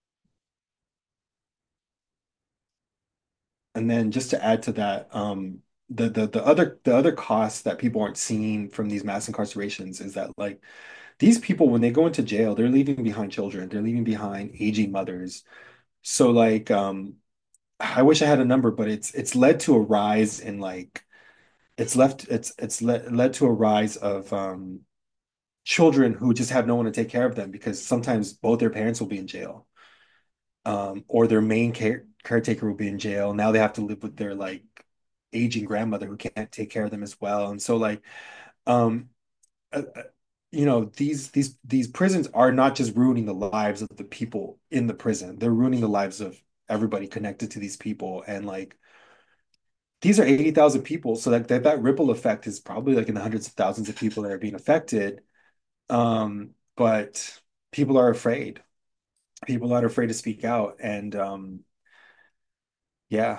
And then just to add to that, the other costs that people aren't seeing from these mass incarcerations is that, like, these people, when they go into jail, they're leaving behind children, they're leaving behind aging mothers. So like, I wish I had a number, but it's led to a rise in like it's led to a rise of children who just have no one to take care of them, because sometimes both their parents will be in jail, or their main caretaker will be in jail. Now they have to live with their like aging grandmother who can't take care of them as well. And so like, um, these prisons are not just ruining the lives of the people in the prison; they're ruining the lives of everybody connected to these people. And like, these are 80,000 people, so that ripple effect is probably like in the hundreds of thousands of people that are being affected. But people are afraid. People are afraid to speak out, and yeah.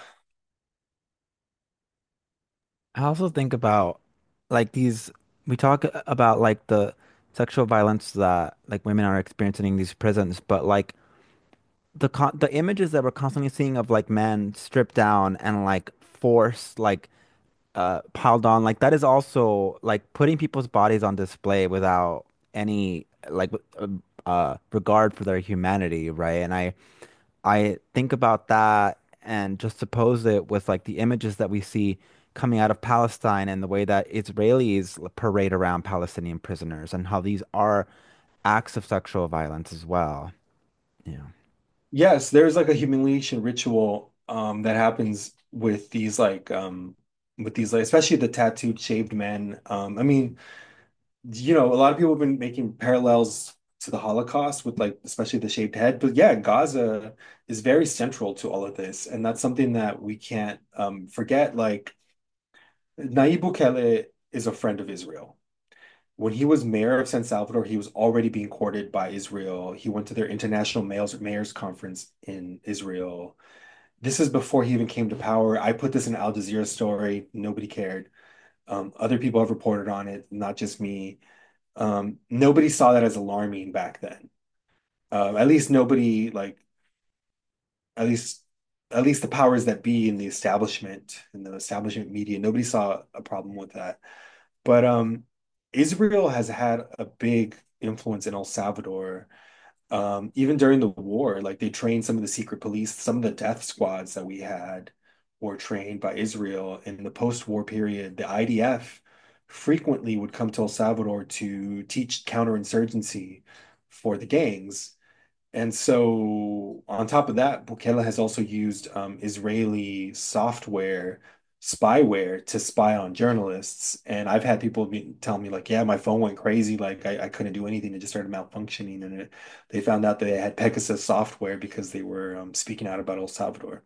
I also think about like these, we talk about like the sexual violence that like women are experiencing in these prisons, but like the images that we're constantly seeing of like men stripped down and like forced like piled on, like that is also like putting people's bodies on display without any like regard for their humanity, right? And I think about that and just suppose it with like the images that we see coming out of Palestine and the way that Israelis parade around Palestinian prisoners and how these are acts of sexual violence as well. Yeah. Yes, there's like a humiliation ritual that happens with these like, especially the tattooed shaved men. I mean, a lot of people have been making parallels to the Holocaust with like especially the shaved head. But yeah, Gaza is very central to all of this, and that's something that we can't forget. Like, Nayib Bukele is a friend of Israel. When he was mayor of San Salvador, he was already being courted by Israel. He went to their international mayors conference in Israel. This is before he even came to power. I put this in Al Jazeera story. Nobody cared. Other people have reported on it, not just me. Nobody saw that as alarming back then. At least nobody like at least at least the powers that be in the establishment, in the establishment media, nobody saw a problem with that. But Israel has had a big influence in El Salvador. Even during the war, like they trained some of the secret police, some of the death squads that we had were trained by Israel in the post-war period. The IDF frequently would come to El Salvador to teach counterinsurgency for the gangs. And so, on top of that, Bukele has also used Israeli software, spyware to spy on journalists. And I've had people tell me, like, yeah, my phone went crazy. Like, I couldn't do anything. It just started malfunctioning. And they found out that they had Pegasus software because they were speaking out about El Salvador.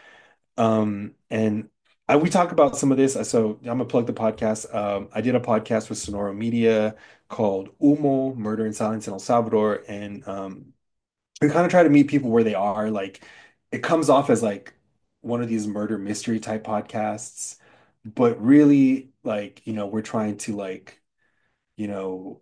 And we talk about some of this. So, I'm gonna plug the podcast. I did a podcast with Sonora Media called Humo, Murder and Silence in El Salvador. And we kind of try to meet people where they are. Like, it comes off as like one of these murder mystery type podcasts, but really, like, we're trying to like,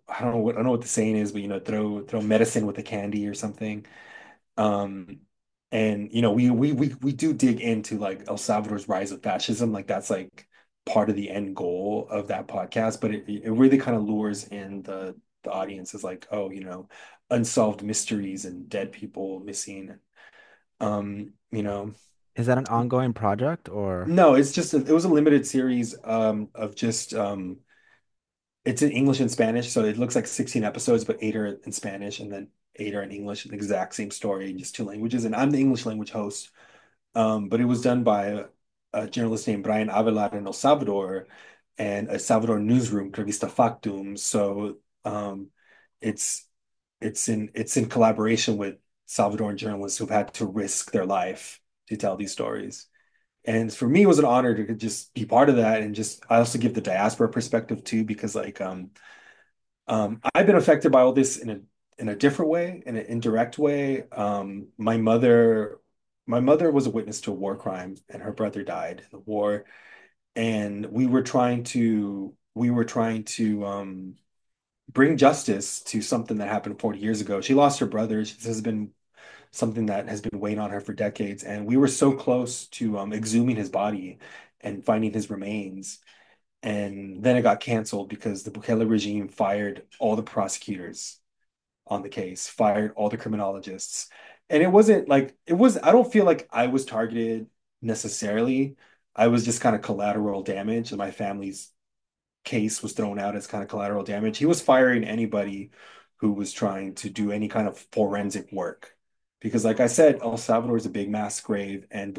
I don't know what the saying is, but throw medicine with the candy or something. Um, And we do dig into like El Salvador's rise of fascism, like that's like part of the end goal of that podcast, but it really kind of lures in the audience as like, oh, unsolved mysteries and dead people missing. Um, you know, Is that an ongoing project or? no, it was a limited series of just it's in English and Spanish, so it looks like 16 episodes, but eight are in Spanish and then eight are in English, the exact same story in just two languages. And I'm the English language host. But it was done by a journalist named Brian Avelar in El Salvador and a Salvador newsroom, Revista Factum. So it's it's in collaboration with Salvadoran journalists who've had to risk their life to tell these stories. And for me, it was an honor to just be part of that, and just I also give the diaspora perspective too, because like I've been affected by all this in a different way, in an indirect way. My mother was a witness to a war crime, and her brother died in the war. And we were trying to bring justice to something that happened 40 years ago. She lost her brother. This has been something that has been weighing on her for decades, and we were so close to exhuming his body and finding his remains. And then it got canceled because the Bukele regime fired all the prosecutors on the case, fired all the criminologists. And it wasn't like it was, I don't feel like I was targeted necessarily. I was just kind of collateral damage, and my family's case was thrown out as kind of collateral damage. He was firing anybody who was trying to do any kind of forensic work. Because, like I said, El Salvador is a big mass grave, and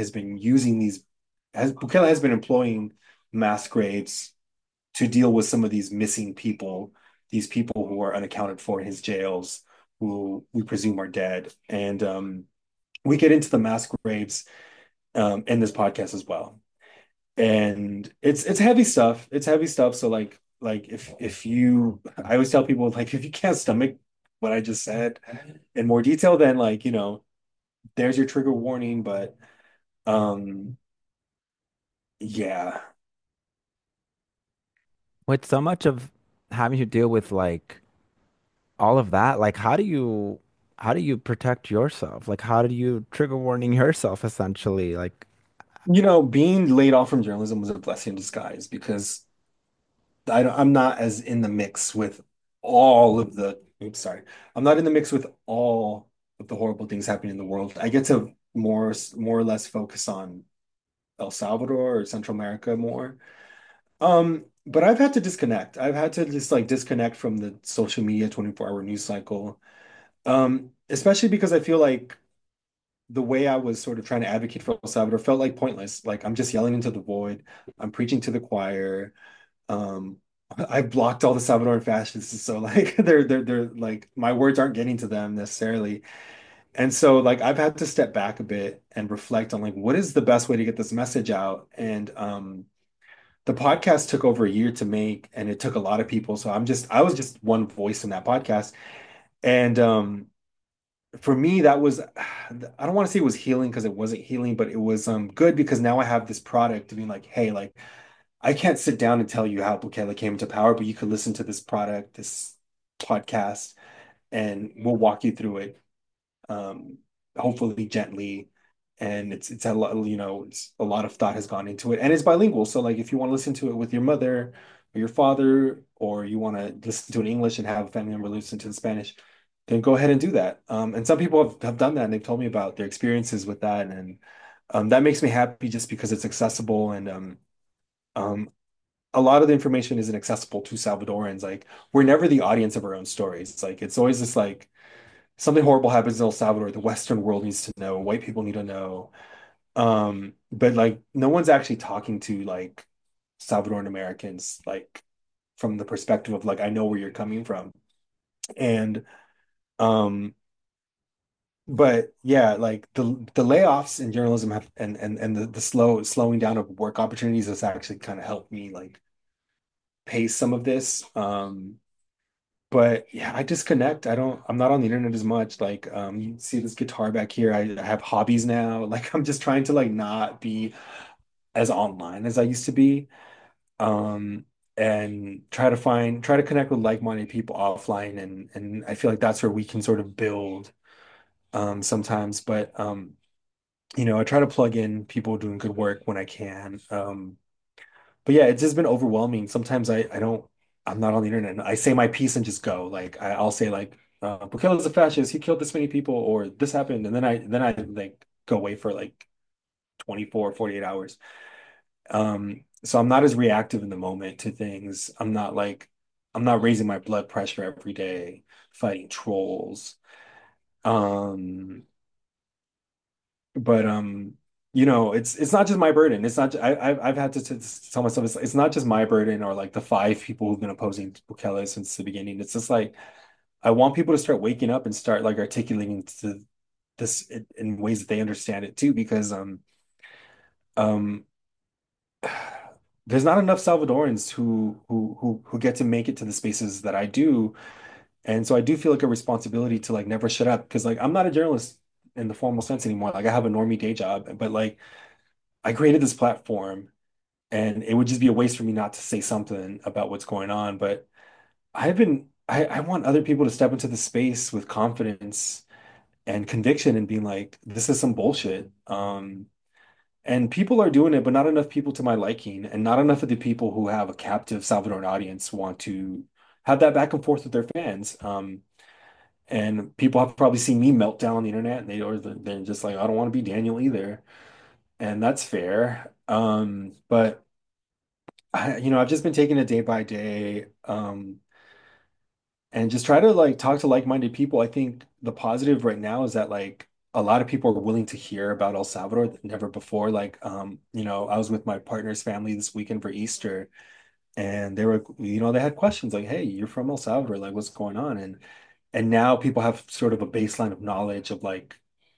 Bukele has been employing mass graves to deal with some of these missing people, these people who are unaccounted for in his jails, who we presume are dead. And we get into the mass graves in this podcast as well. And it's heavy stuff. It's heavy stuff. So like if you I always tell people like if you can't stomach what I just said in more detail, then like, there's your trigger warning. But um yeah. With so much of having to deal with like all of that, like how do you protect yourself? Like how do you trigger warning yourself essentially? Like Being laid off from journalism was a blessing in disguise because I'm not as in the mix with all of the, oops, sorry. I'm not in the mix with all of the horrible things happening in the world. I get to more or less focus on El Salvador or Central America more. But I've had to disconnect. I've had to just like disconnect from the social media 24-hour news cycle. Especially because I feel like the way I was sort of trying to advocate for El Salvador felt like pointless. Like I'm just yelling into the void. I'm preaching to the choir. Um, I blocked all the Salvadoran fascists, so like they're like my words aren't getting to them necessarily. And so like I've had to step back a bit and reflect on like what is the best way to get this message out. And the podcast took over a year to make, and it took a lot of people. So I was just one voice in that podcast. And for me that was I don't want to say it was healing because it wasn't healing, but it was good because now I have this product to be like, hey, like I can't sit down and tell you how Bukele came into power, but you could listen to this product, this podcast, and we'll walk you through it, um, hopefully gently. And it's a lot, it's a lot of thought has gone into it, and it's bilingual. So like, if you want to listen to it with your mother or your father, or you want to listen to it in English and have a family member listen to the Spanish, then go ahead and do that. And some people have done that, and they've told me about their experiences with that, and that makes me happy just because it's accessible. And um, a lot of the information isn't accessible to Salvadorans. Like we're never the audience of our own stories. It's always this like something horrible happens in El Salvador, the Western world needs to know, white people need to know. But like no one's actually talking to like Salvadoran Americans like from the perspective of like I know where you're coming from. And um but yeah, like the layoffs in journalism have and the slowing down of work opportunities has actually kind of helped me like pace some of this. But yeah, I disconnect. I'm not on the internet as much. Like, you see this guitar back here. I have hobbies now. Like, I'm just trying to like not be as online as I used to be. Um, and try to connect with like-minded people offline. And I feel like that's where we can sort of build, sometimes, but I try to plug in people doing good work when I can. But yeah, it's just been overwhelming. Sometimes I don't, I'm not on the internet. I say my piece and just go. Like I'll say like, Bukele's a fascist. He killed this many people, or this happened, and then I like go away for like 24, 48 hours. So I'm not as reactive in the moment to things. I'm not raising my blood pressure every day, fighting trolls. Um, but it's not just my burden. It's not. I've had to tell myself it's not just my burden or like the five people who've been opposing Bukele since the beginning. It's just like I want people to start waking up and start like articulating to this in ways that they understand it too, because um there's not enough Salvadorans who get to make it to the spaces that I do. And so I do feel like a responsibility to like never shut up, because like I'm not a journalist in the formal sense anymore. Like I have a normie day job, but like I created this platform and it would just be a waste for me not to say something about what's going on. But I want other people to step into the space with confidence and conviction and being like, this is some bullshit. And people are doing it, but not enough people to my liking, and not enough of the people who have a captive Salvadoran audience want to have that back and forth with their fans. And people have probably seen me melt down on the internet, and they're just like, I don't want to be Daniel either, and that's fair. But I've just been taking it day by day, and just try to like talk to like-minded people. I think the positive right now is that like a lot of people are willing to hear about El Salvador that never before. Like, I was with my partner's family this weekend for Easter, and they had questions like, "Hey, you're from El Salvador, like, what's going on?" And now people have sort of a baseline of knowledge of like,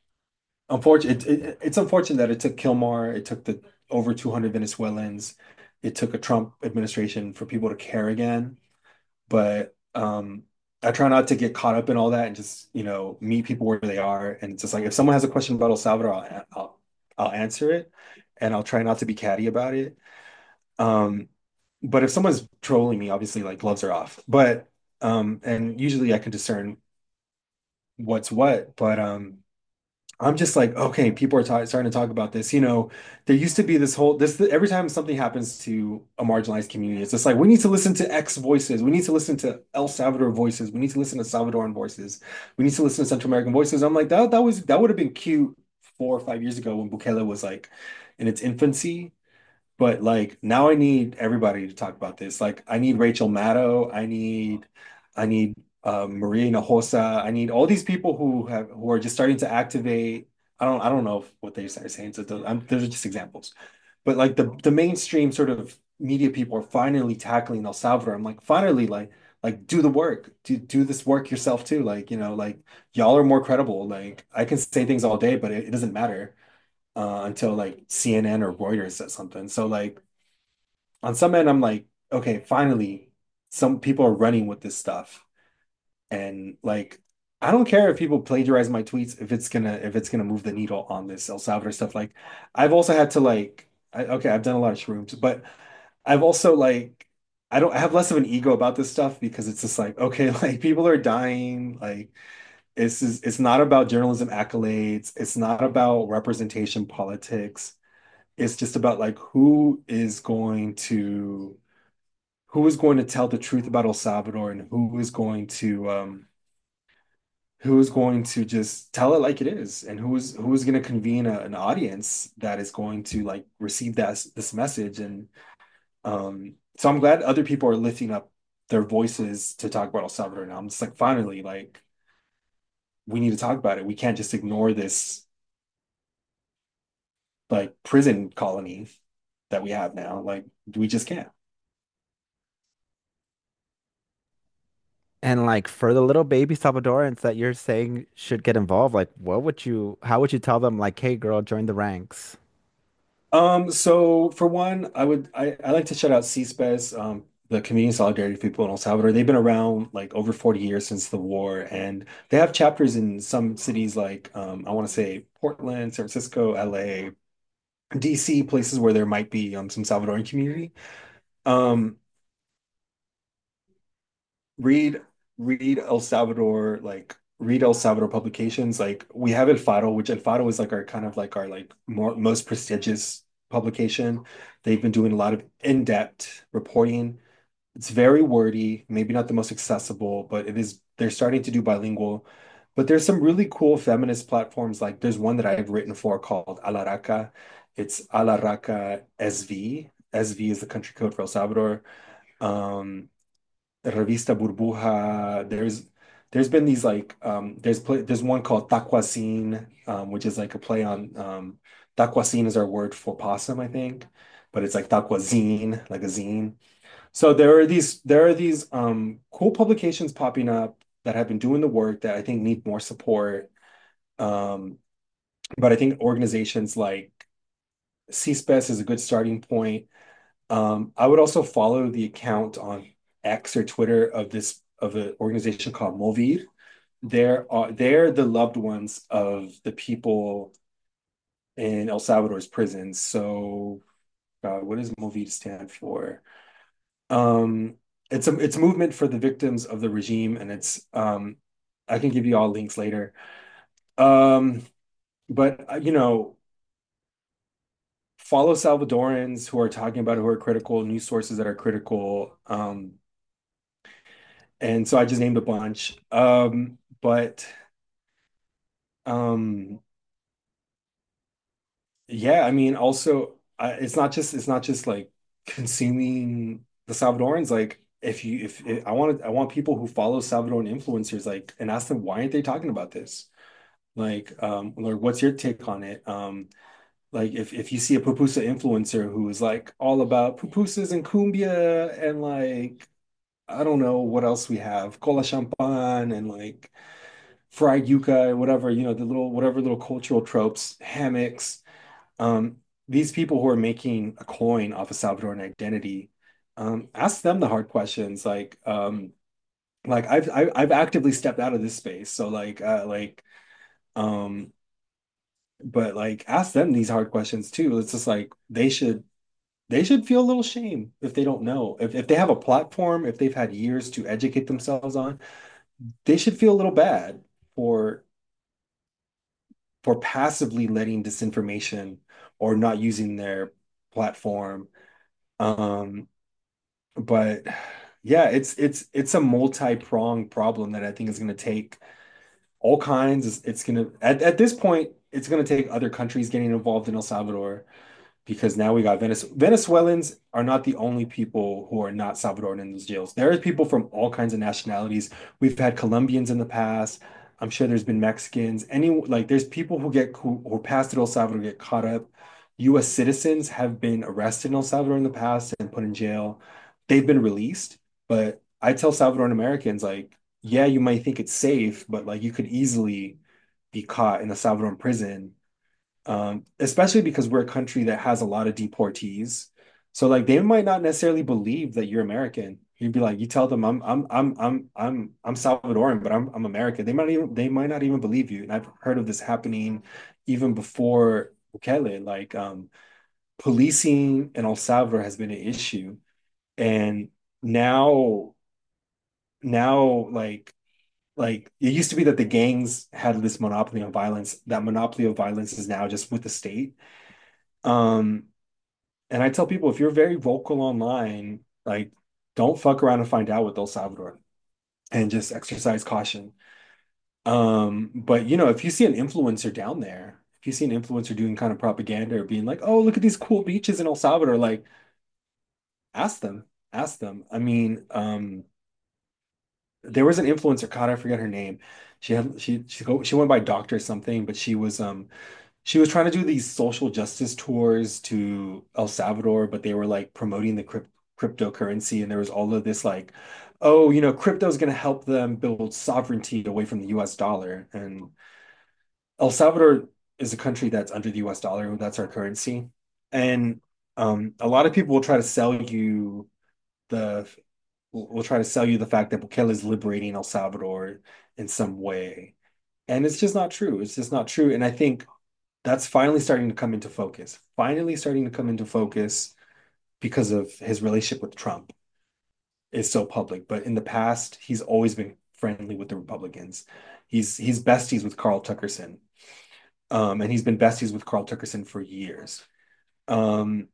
it's unfortunate that it took Kilmar, it took the over 200 Venezuelans, it took a Trump administration for people to care again. But I try not to get caught up in all that and just, meet people where they are. And it's just like if someone has a question about El Salvador, I'll answer it, and I'll try not to be catty about it. Um, but if someone's trolling me, obviously like gloves are off. But and usually I can discern what's what. But I'm just like, okay, people are starting to talk about this. There used to be every time something happens to a marginalized community, it's just like, we need to listen to X voices. We need to listen to El Salvador voices. We need to listen to Salvadoran voices. We need to listen to Central American voices. I'm like, that would have been cute 4 or 5 years ago when Bukele was like in its infancy. But like now I need everybody to talk about this. Like I need Rachel Maddow. I need Maria Hinojosa. I need all these people who are just starting to activate. I don't know what they are saying. So those are just examples. But like the mainstream sort of media people are finally tackling El Salvador. I'm like, finally, like do the work. Do this work yourself too. Like, like y'all are more credible. Like I can say things all day, but it doesn't matter until like CNN or Reuters says something. So like on some end, I'm like, okay, finally, some people are running with this stuff, and like, I don't care if people plagiarize my tweets if it's gonna move the needle on this El Salvador stuff. Like, I've also had to like, okay, I've done a lot of shrooms, but I've also like, I have less of an ego about this stuff because it's just like, okay, like people are dying, like. It's not about journalism accolades. It's not about representation politics. It's just about like who is going to tell the truth about El Salvador, and who is going to just tell it like it is, and who is going to convene an audience that is going to like receive this message. And so I'm glad other people are lifting up their voices to talk about El Salvador now. I'm just like, finally, like we need to talk about it. We can't just ignore this like prison colony that we have now. Like we just can't. And like for the little baby Salvadorans that you're saying should get involved, like how would you tell them like, hey girl, join the ranks? So for one, I like to shout out CSPES, the Community Solidarity People in El Salvador. They've been around like over 40 years since the war, and they have chapters in some cities like I want to say Portland, San Francisco, LA, DC, places where there might be some Salvadoran community. Um, read read El Salvador like read El Salvador publications. Like we have El Faro, which El Faro is like our kind of like our like more most prestigious publication. They've been doing a lot of in-depth reporting. It's very wordy, maybe not the most accessible, but it is they're starting to do bilingual. But there's some really cool feminist platforms. Like there's one that I've written for called Alaraka. It's Alaraka SV. SV is the country code for El Salvador. Um, Revista Burbuja. There's been these like there's one called Tacuacín, which is like a play on Tacuacín is our word for possum, I think, but it's like Tacuazine, like a zine. So there are these cool publications popping up that have been doing the work that I think need more support. Um, but I think organizations like CSPES is a good starting point. I would also follow the account on X or Twitter of an organization called Movir. They're the loved ones of the people in El Salvador's prisons. So, what does Movir stand for? Um, it's a movement for the victims of the regime, and it's I can give you all links later. Um, but follow Salvadorans who are talking about it, who are critical, news sources that are critical. And so I just named a bunch. But um, yeah, I mean, also, it's not just like consuming the Salvadorans. Like, if I want people who follow Salvadoran influencers, like, and ask them why aren't they talking about this? Like, or what's your take on it? Like if you see a pupusa influencer who is like all about pupusas and cumbia and like I don't know what else we have, cola champagne and like fried yuca, whatever, the little whatever little cultural tropes, hammocks. Um, these people who are making a coin off of Salvadoran identity, ask them the hard questions. Like I've actively stepped out of this space, so um, but like ask them these hard questions too. It's just like they should feel a little shame if they don't know. If they have a platform, if they've had years to educate themselves on, they should feel a little bad for for passively letting disinformation or not using their platform. Um, but yeah, it's a multi-pronged problem that I think is going to take all kinds. It's going to at this point, it's going to take other countries getting involved in El Salvador because now we got Venezuelans are not the only people who are not Salvadoran in those jails. There are people from all kinds of nationalities. We've had Colombians in the past. I'm sure there's been Mexicans. There's people who passed through El Salvador get caught up. U.S. citizens have been arrested in El Salvador in the past and put in jail. They've been released, but I tell Salvadoran Americans like, yeah, you might think it's safe, but like you could easily be caught in a Salvadoran prison, especially because we're a country that has a lot of deportees. So like they might not necessarily believe that you're American. You'd be like, you tell them I'm Salvadoran, but I'm American. They might not even believe you. And I've heard of this happening even before Bukele. Like policing in El Salvador has been an issue. And now now it used to be that the gangs had this monopoly on violence. That monopoly of violence is now just with the state. Um, and I tell people if you're very vocal online, like don't fuck around and find out with El Salvador and just exercise caution. But if you see an influencer down there, if you see an influencer doing kind of propaganda or being like, oh, look at these cool beaches in El Salvador, like ask them, ask them. I mean, there was an influencer, God, I forget her name. She went by Doctor something, but she was trying to do these social justice tours to El Salvador, but they were like promoting the cryptocurrency, and there was all of this like, oh, crypto is going to help them build sovereignty away from the U.S. dollar. And El Salvador is a country that's under the U.S. dollar. That's our currency. And a lot of people the will try to sell you the fact that Bukele is liberating El Salvador in some way. And it's just not true. It's just not true. And I think that's finally starting to come into focus. Finally starting to come into focus because of his relationship with Trump is so public. But in the past, he's always been friendly with the Republicans. He's besties with Carl Tuckerson. And he's been besties with Carl Tuckerson for years. Um,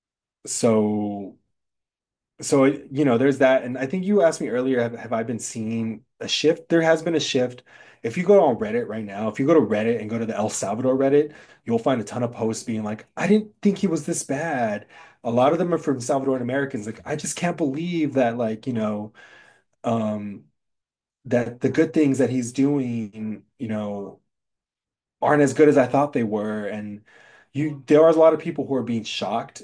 so there's that. And I think you asked me earlier, have I been seeing a shift? There has been a shift. If you go on Reddit right now, if you go to Reddit and go to the El Salvador Reddit, you'll find a ton of posts being like, I didn't think he was this bad. A lot of them are from Salvadoran Americans. Like, I just can't believe that, like, um, that the good things that he's doing, aren't as good as I thought they were. And there are a lot of people who are being shocked.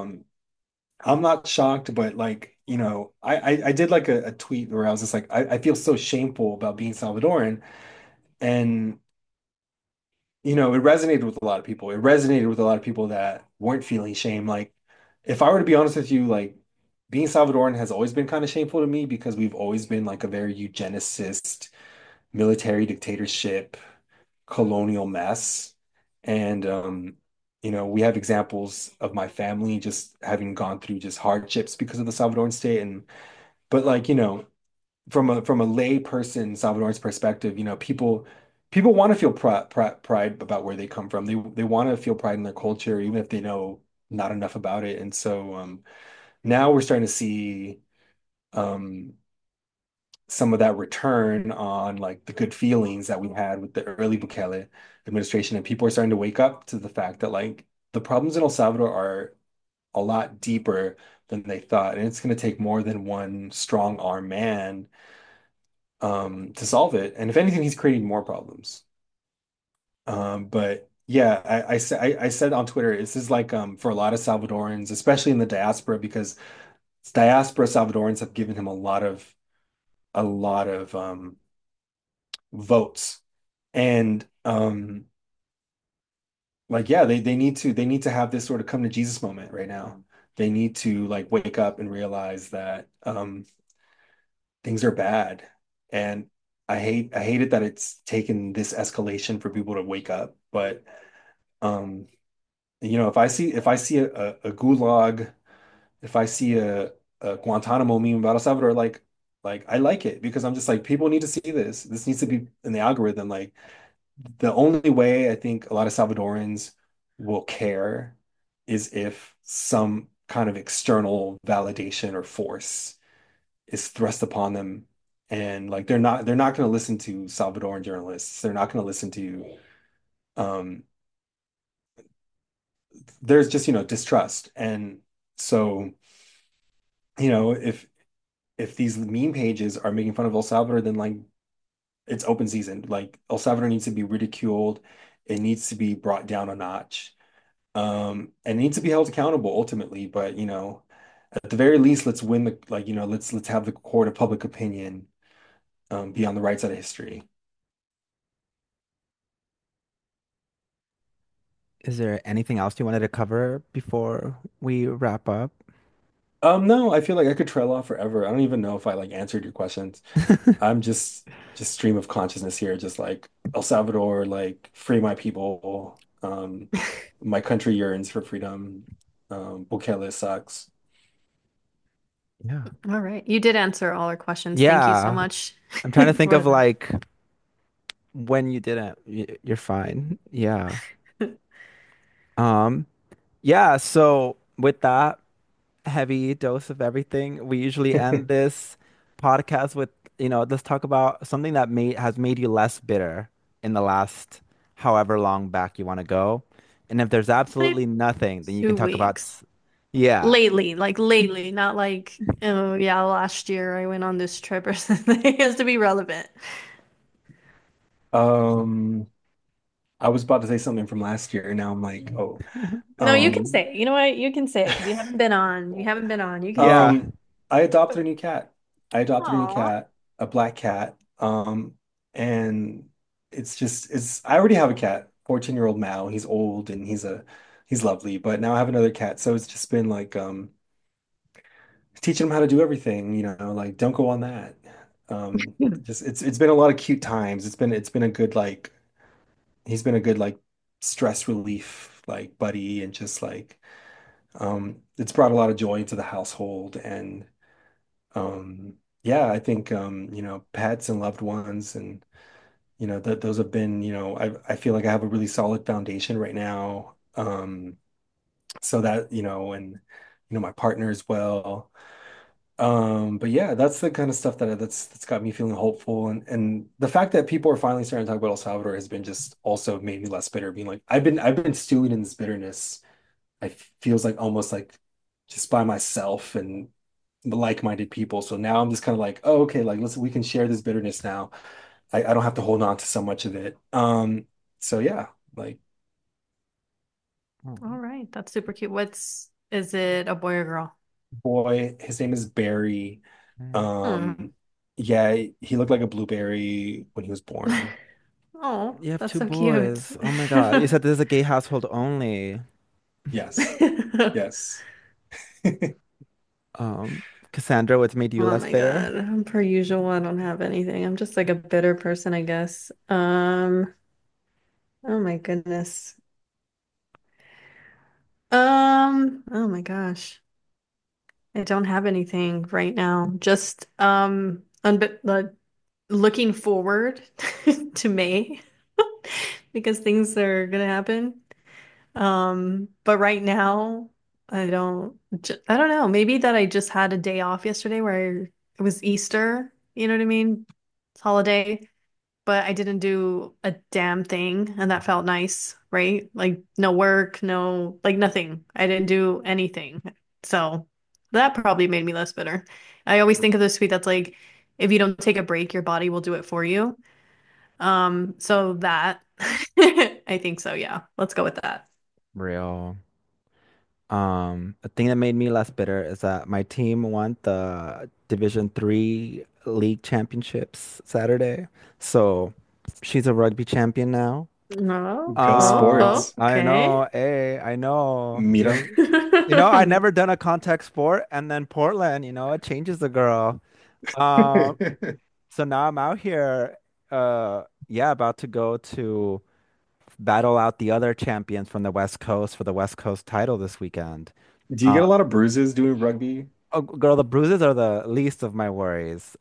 I'm not shocked, but like, I did like a tweet where I was just like, I feel so shameful about being Salvadoran. And, it resonated with a lot of people. It resonated with a lot of people that weren't feeling shame. Like, if I were to be honest with you, like, being Salvadoran has always been kind of shameful to me because we've always been like a very eugenicist, military dictatorship, colonial mess. And, we have examples of my family just having gone through just hardships because of the Salvadoran state. But like, from a lay person, Salvadoran's perspective, people want to feel pride about where they come from. They want to feel pride in their culture, even if they know not enough about it. And so now we're starting to see um, some of that return on like the good feelings that we had with the early Bukele administration, and people are starting to wake up to the fact that like the problems in El Salvador are a lot deeper than they thought, and it's going to take more than one strong arm man to solve it. And if anything, he's creating more problems. But yeah, I said on Twitter, this is like for a lot of Salvadorans, especially in the diaspora, because diaspora Salvadorans have given him a lot of votes. And like yeah, they need to have this sort of come to Jesus moment right now. They need to like wake up and realize that things are bad. And I hate it that it's taken this escalation for people to wake up. But um, if I see a gulag, if I see a Guantanamo meme about El Salvador, like I like it because I'm just like people need to see this. This needs to be in the algorithm. Like the only way I think a lot of Salvadorans will care is if some kind of external validation or force is thrust upon them. And like they're not going to listen to Salvadoran journalists. They're not going to listen to um there's just distrust. And so if these meme pages are making fun of El Salvador, then like it's open season. Like El Salvador needs to be ridiculed. It needs to be brought down a notch. And needs to be held accountable ultimately. But at the very least, let's win the like let's have the court of public opinion be on the right side of history. Is there anything else you wanted to cover before we wrap up? No, I feel like I could trail off forever. I don't even know if I like answered your questions. I'm just stream of consciousness here, just like El Salvador, like free my people. My country yearns for freedom. Bukele sucks. Yeah. All right. You did answer all our questions. Thank you so Yeah. much I'm trying to think for of that. like when you didn't. You're fine. Yeah. Um, yeah, so with that heavy dose of everything, we usually end this podcast with, let's talk about something that has made you less bitter in the last however long back you want to go. And if there's Like absolutely nothing, then you can 2 talk about, weeks. yeah. Lately, not like, oh yeah, last year I went on this trip or something. It has to be relevant. Um, I was about to say something from last year, and now I'm like, oh. No, you can Um, say it. You know what? You can say it because you haven't been on. You haven't been on. You can say Yeah. um, I adopted a new cat. I it. adopted a new Aw. cat, a black cat. And I already have a cat, 14-year-old Mao. He's old and he's lovely, but now I have another cat, so it's just been like teaching him how to do everything, like don't go on that. Just it's been a lot of cute times. It's been a good like he's been a good like stress relief like buddy, and just like it's brought a lot of joy into the household. And yeah, I think pets and loved ones and that those have been, I feel like I have a really solid foundation right now. So that, and my partner as well. But yeah, that's the kind of stuff that's got me feeling hopeful. And the fact that people are finally starting to talk about El Salvador has been just also made me less bitter, being like, I've been stewing in this bitterness. I feels like almost like just by myself and like-minded people. So now I'm just kind of like, oh, okay, like we can share this bitterness now. I don't have to hold on to so much of it. So yeah, like All right, that's super cute. Is it a boy or girl? boy, his name is Barry. Oh. Hmm. Um, yeah, he looked like a blueberry when he was born. Oh, You have that's two so cute. boys. Oh my God. You said this is a gay household only. Yes, yes. Um, Cassandra, what's made you Oh less my bitter? God. Per usual, I don't have anything. I'm just like a bitter person, I guess. Oh my goodness. Oh my gosh. I don't have anything right now. Just unbit like looking forward to May because things are gonna happen. But right now, I don't know. Maybe that I just had a day off yesterday where it was Easter, you know what I mean? It's holiday, but I didn't do a damn thing, and that felt nice, right? Like no work, no, like nothing. I didn't do anything. So that probably made me less bitter. I always think of this tweet that's like, if you don't take a break, your body will do it for you. So that I think so, yeah. Let's go with that. Real. A thing that made me less bitter is that my team won the Division 3 league championships Saturday. So she's a rugby champion now. Oh, Go sports. I okay. know, hey, I know. Mira. I'd never done a contact sport, and then Portland, it changes the girl. Um, so now I'm out here, yeah, about to go to battle out the other champions from the West Coast for the West Coast title this weekend. Do you Uh, get a lot of bruises doing rugby? oh, girl, the bruises are the least of my worries.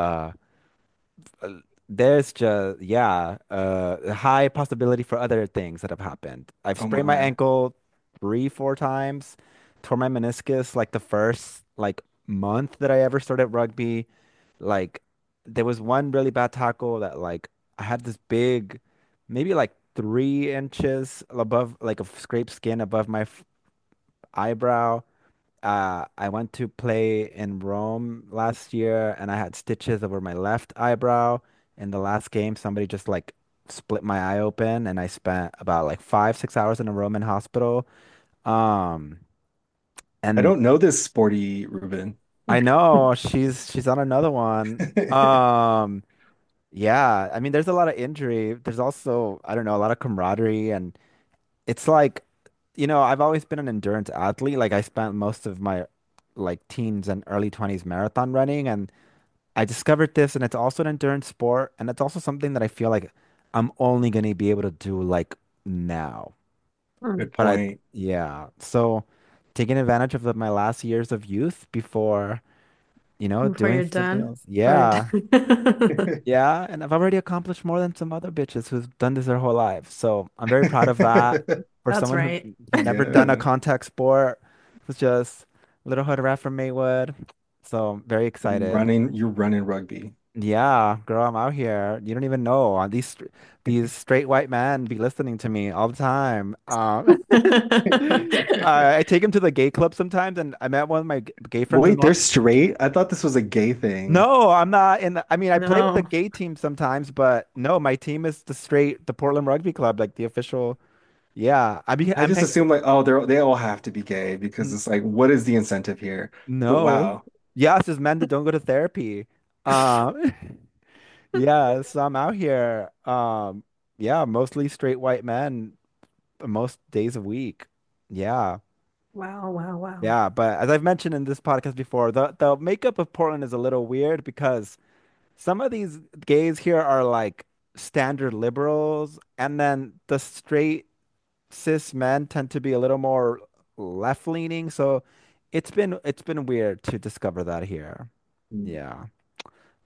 There's just, yeah, high possibility for other things that have happened. I've Oh sprained my my. ankle 3, 4 times, tore my meniscus like the first like month that I ever started rugby. Like there was one really bad tackle that like I had this big, maybe like 3 inches above, like a scraped skin above my eyebrow. I went to play in Rome last year and I had stitches over my left eyebrow. In the last game, somebody just like split my eye open and I spent about like 5, 6 hours in a Roman hospital. Um, I and don't know this sporty Ruben. I know she's on another one. Um, yeah, I mean, there's a lot of injury. There's also, I don't know, a lot of camaraderie and it's like, I've always been an endurance athlete. Like I spent most of my like teens and early 20s marathon running and I discovered this and it's also an endurance sport and it's also something that I feel like I'm only going to be able to do like now. Hmm. Good But point. yeah. So taking advantage of my last years of youth before, Before doing you're something done. else. Or Yeah. Yeah, and I've already accomplished more than some other bitches who've done this their whole life. So I'm very proud of that. For that's someone right. who's never done a Yeah. contact sport, who's just a little hood rat from Maywood. So I'm very excited. You're running rugby. Yeah, girl, I'm out here. You don't even know. These straight white men be listening to me all the time. I take him to the gay club sometimes, and I met one of my gay friends in Wait, they're North. straight? I thought this was a gay thing. No, I'm not in I mean, I play with the No. gay team sometimes, but no, my team is the Portland Rugby Club, like the official. Yeah, I I'm just hang assumed like, oh, they all have to be gay because n- it's like, what is the incentive here? But no. wow. Yeah, it's just men that don't go to therapy. Um, yeah, so I'm out here. Yeah, mostly straight white men, most days a week. Yeah. Wow, wow, wow. Yeah, but as I've mentioned in this podcast before, the makeup of Portland is a little weird because some of these gays here are like standard liberals, and then the straight cis men tend to be a little more left leaning. So it's been weird to discover that here. Yeah.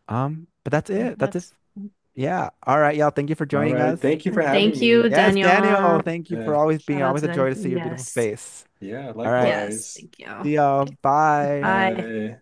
But that's Yeah, it. That's it. that's Yeah. All right, y'all. Thank you for All joining right. us. Thank you for having thank me. you, Yes, Daniel. Daniel. Thank you for Yeah. always being Shout out always to a joy Dan. to see your beautiful Yes. face. Yeah, All right. Yes, likewise. thank you. See y'all. Bye. Bye. Bye.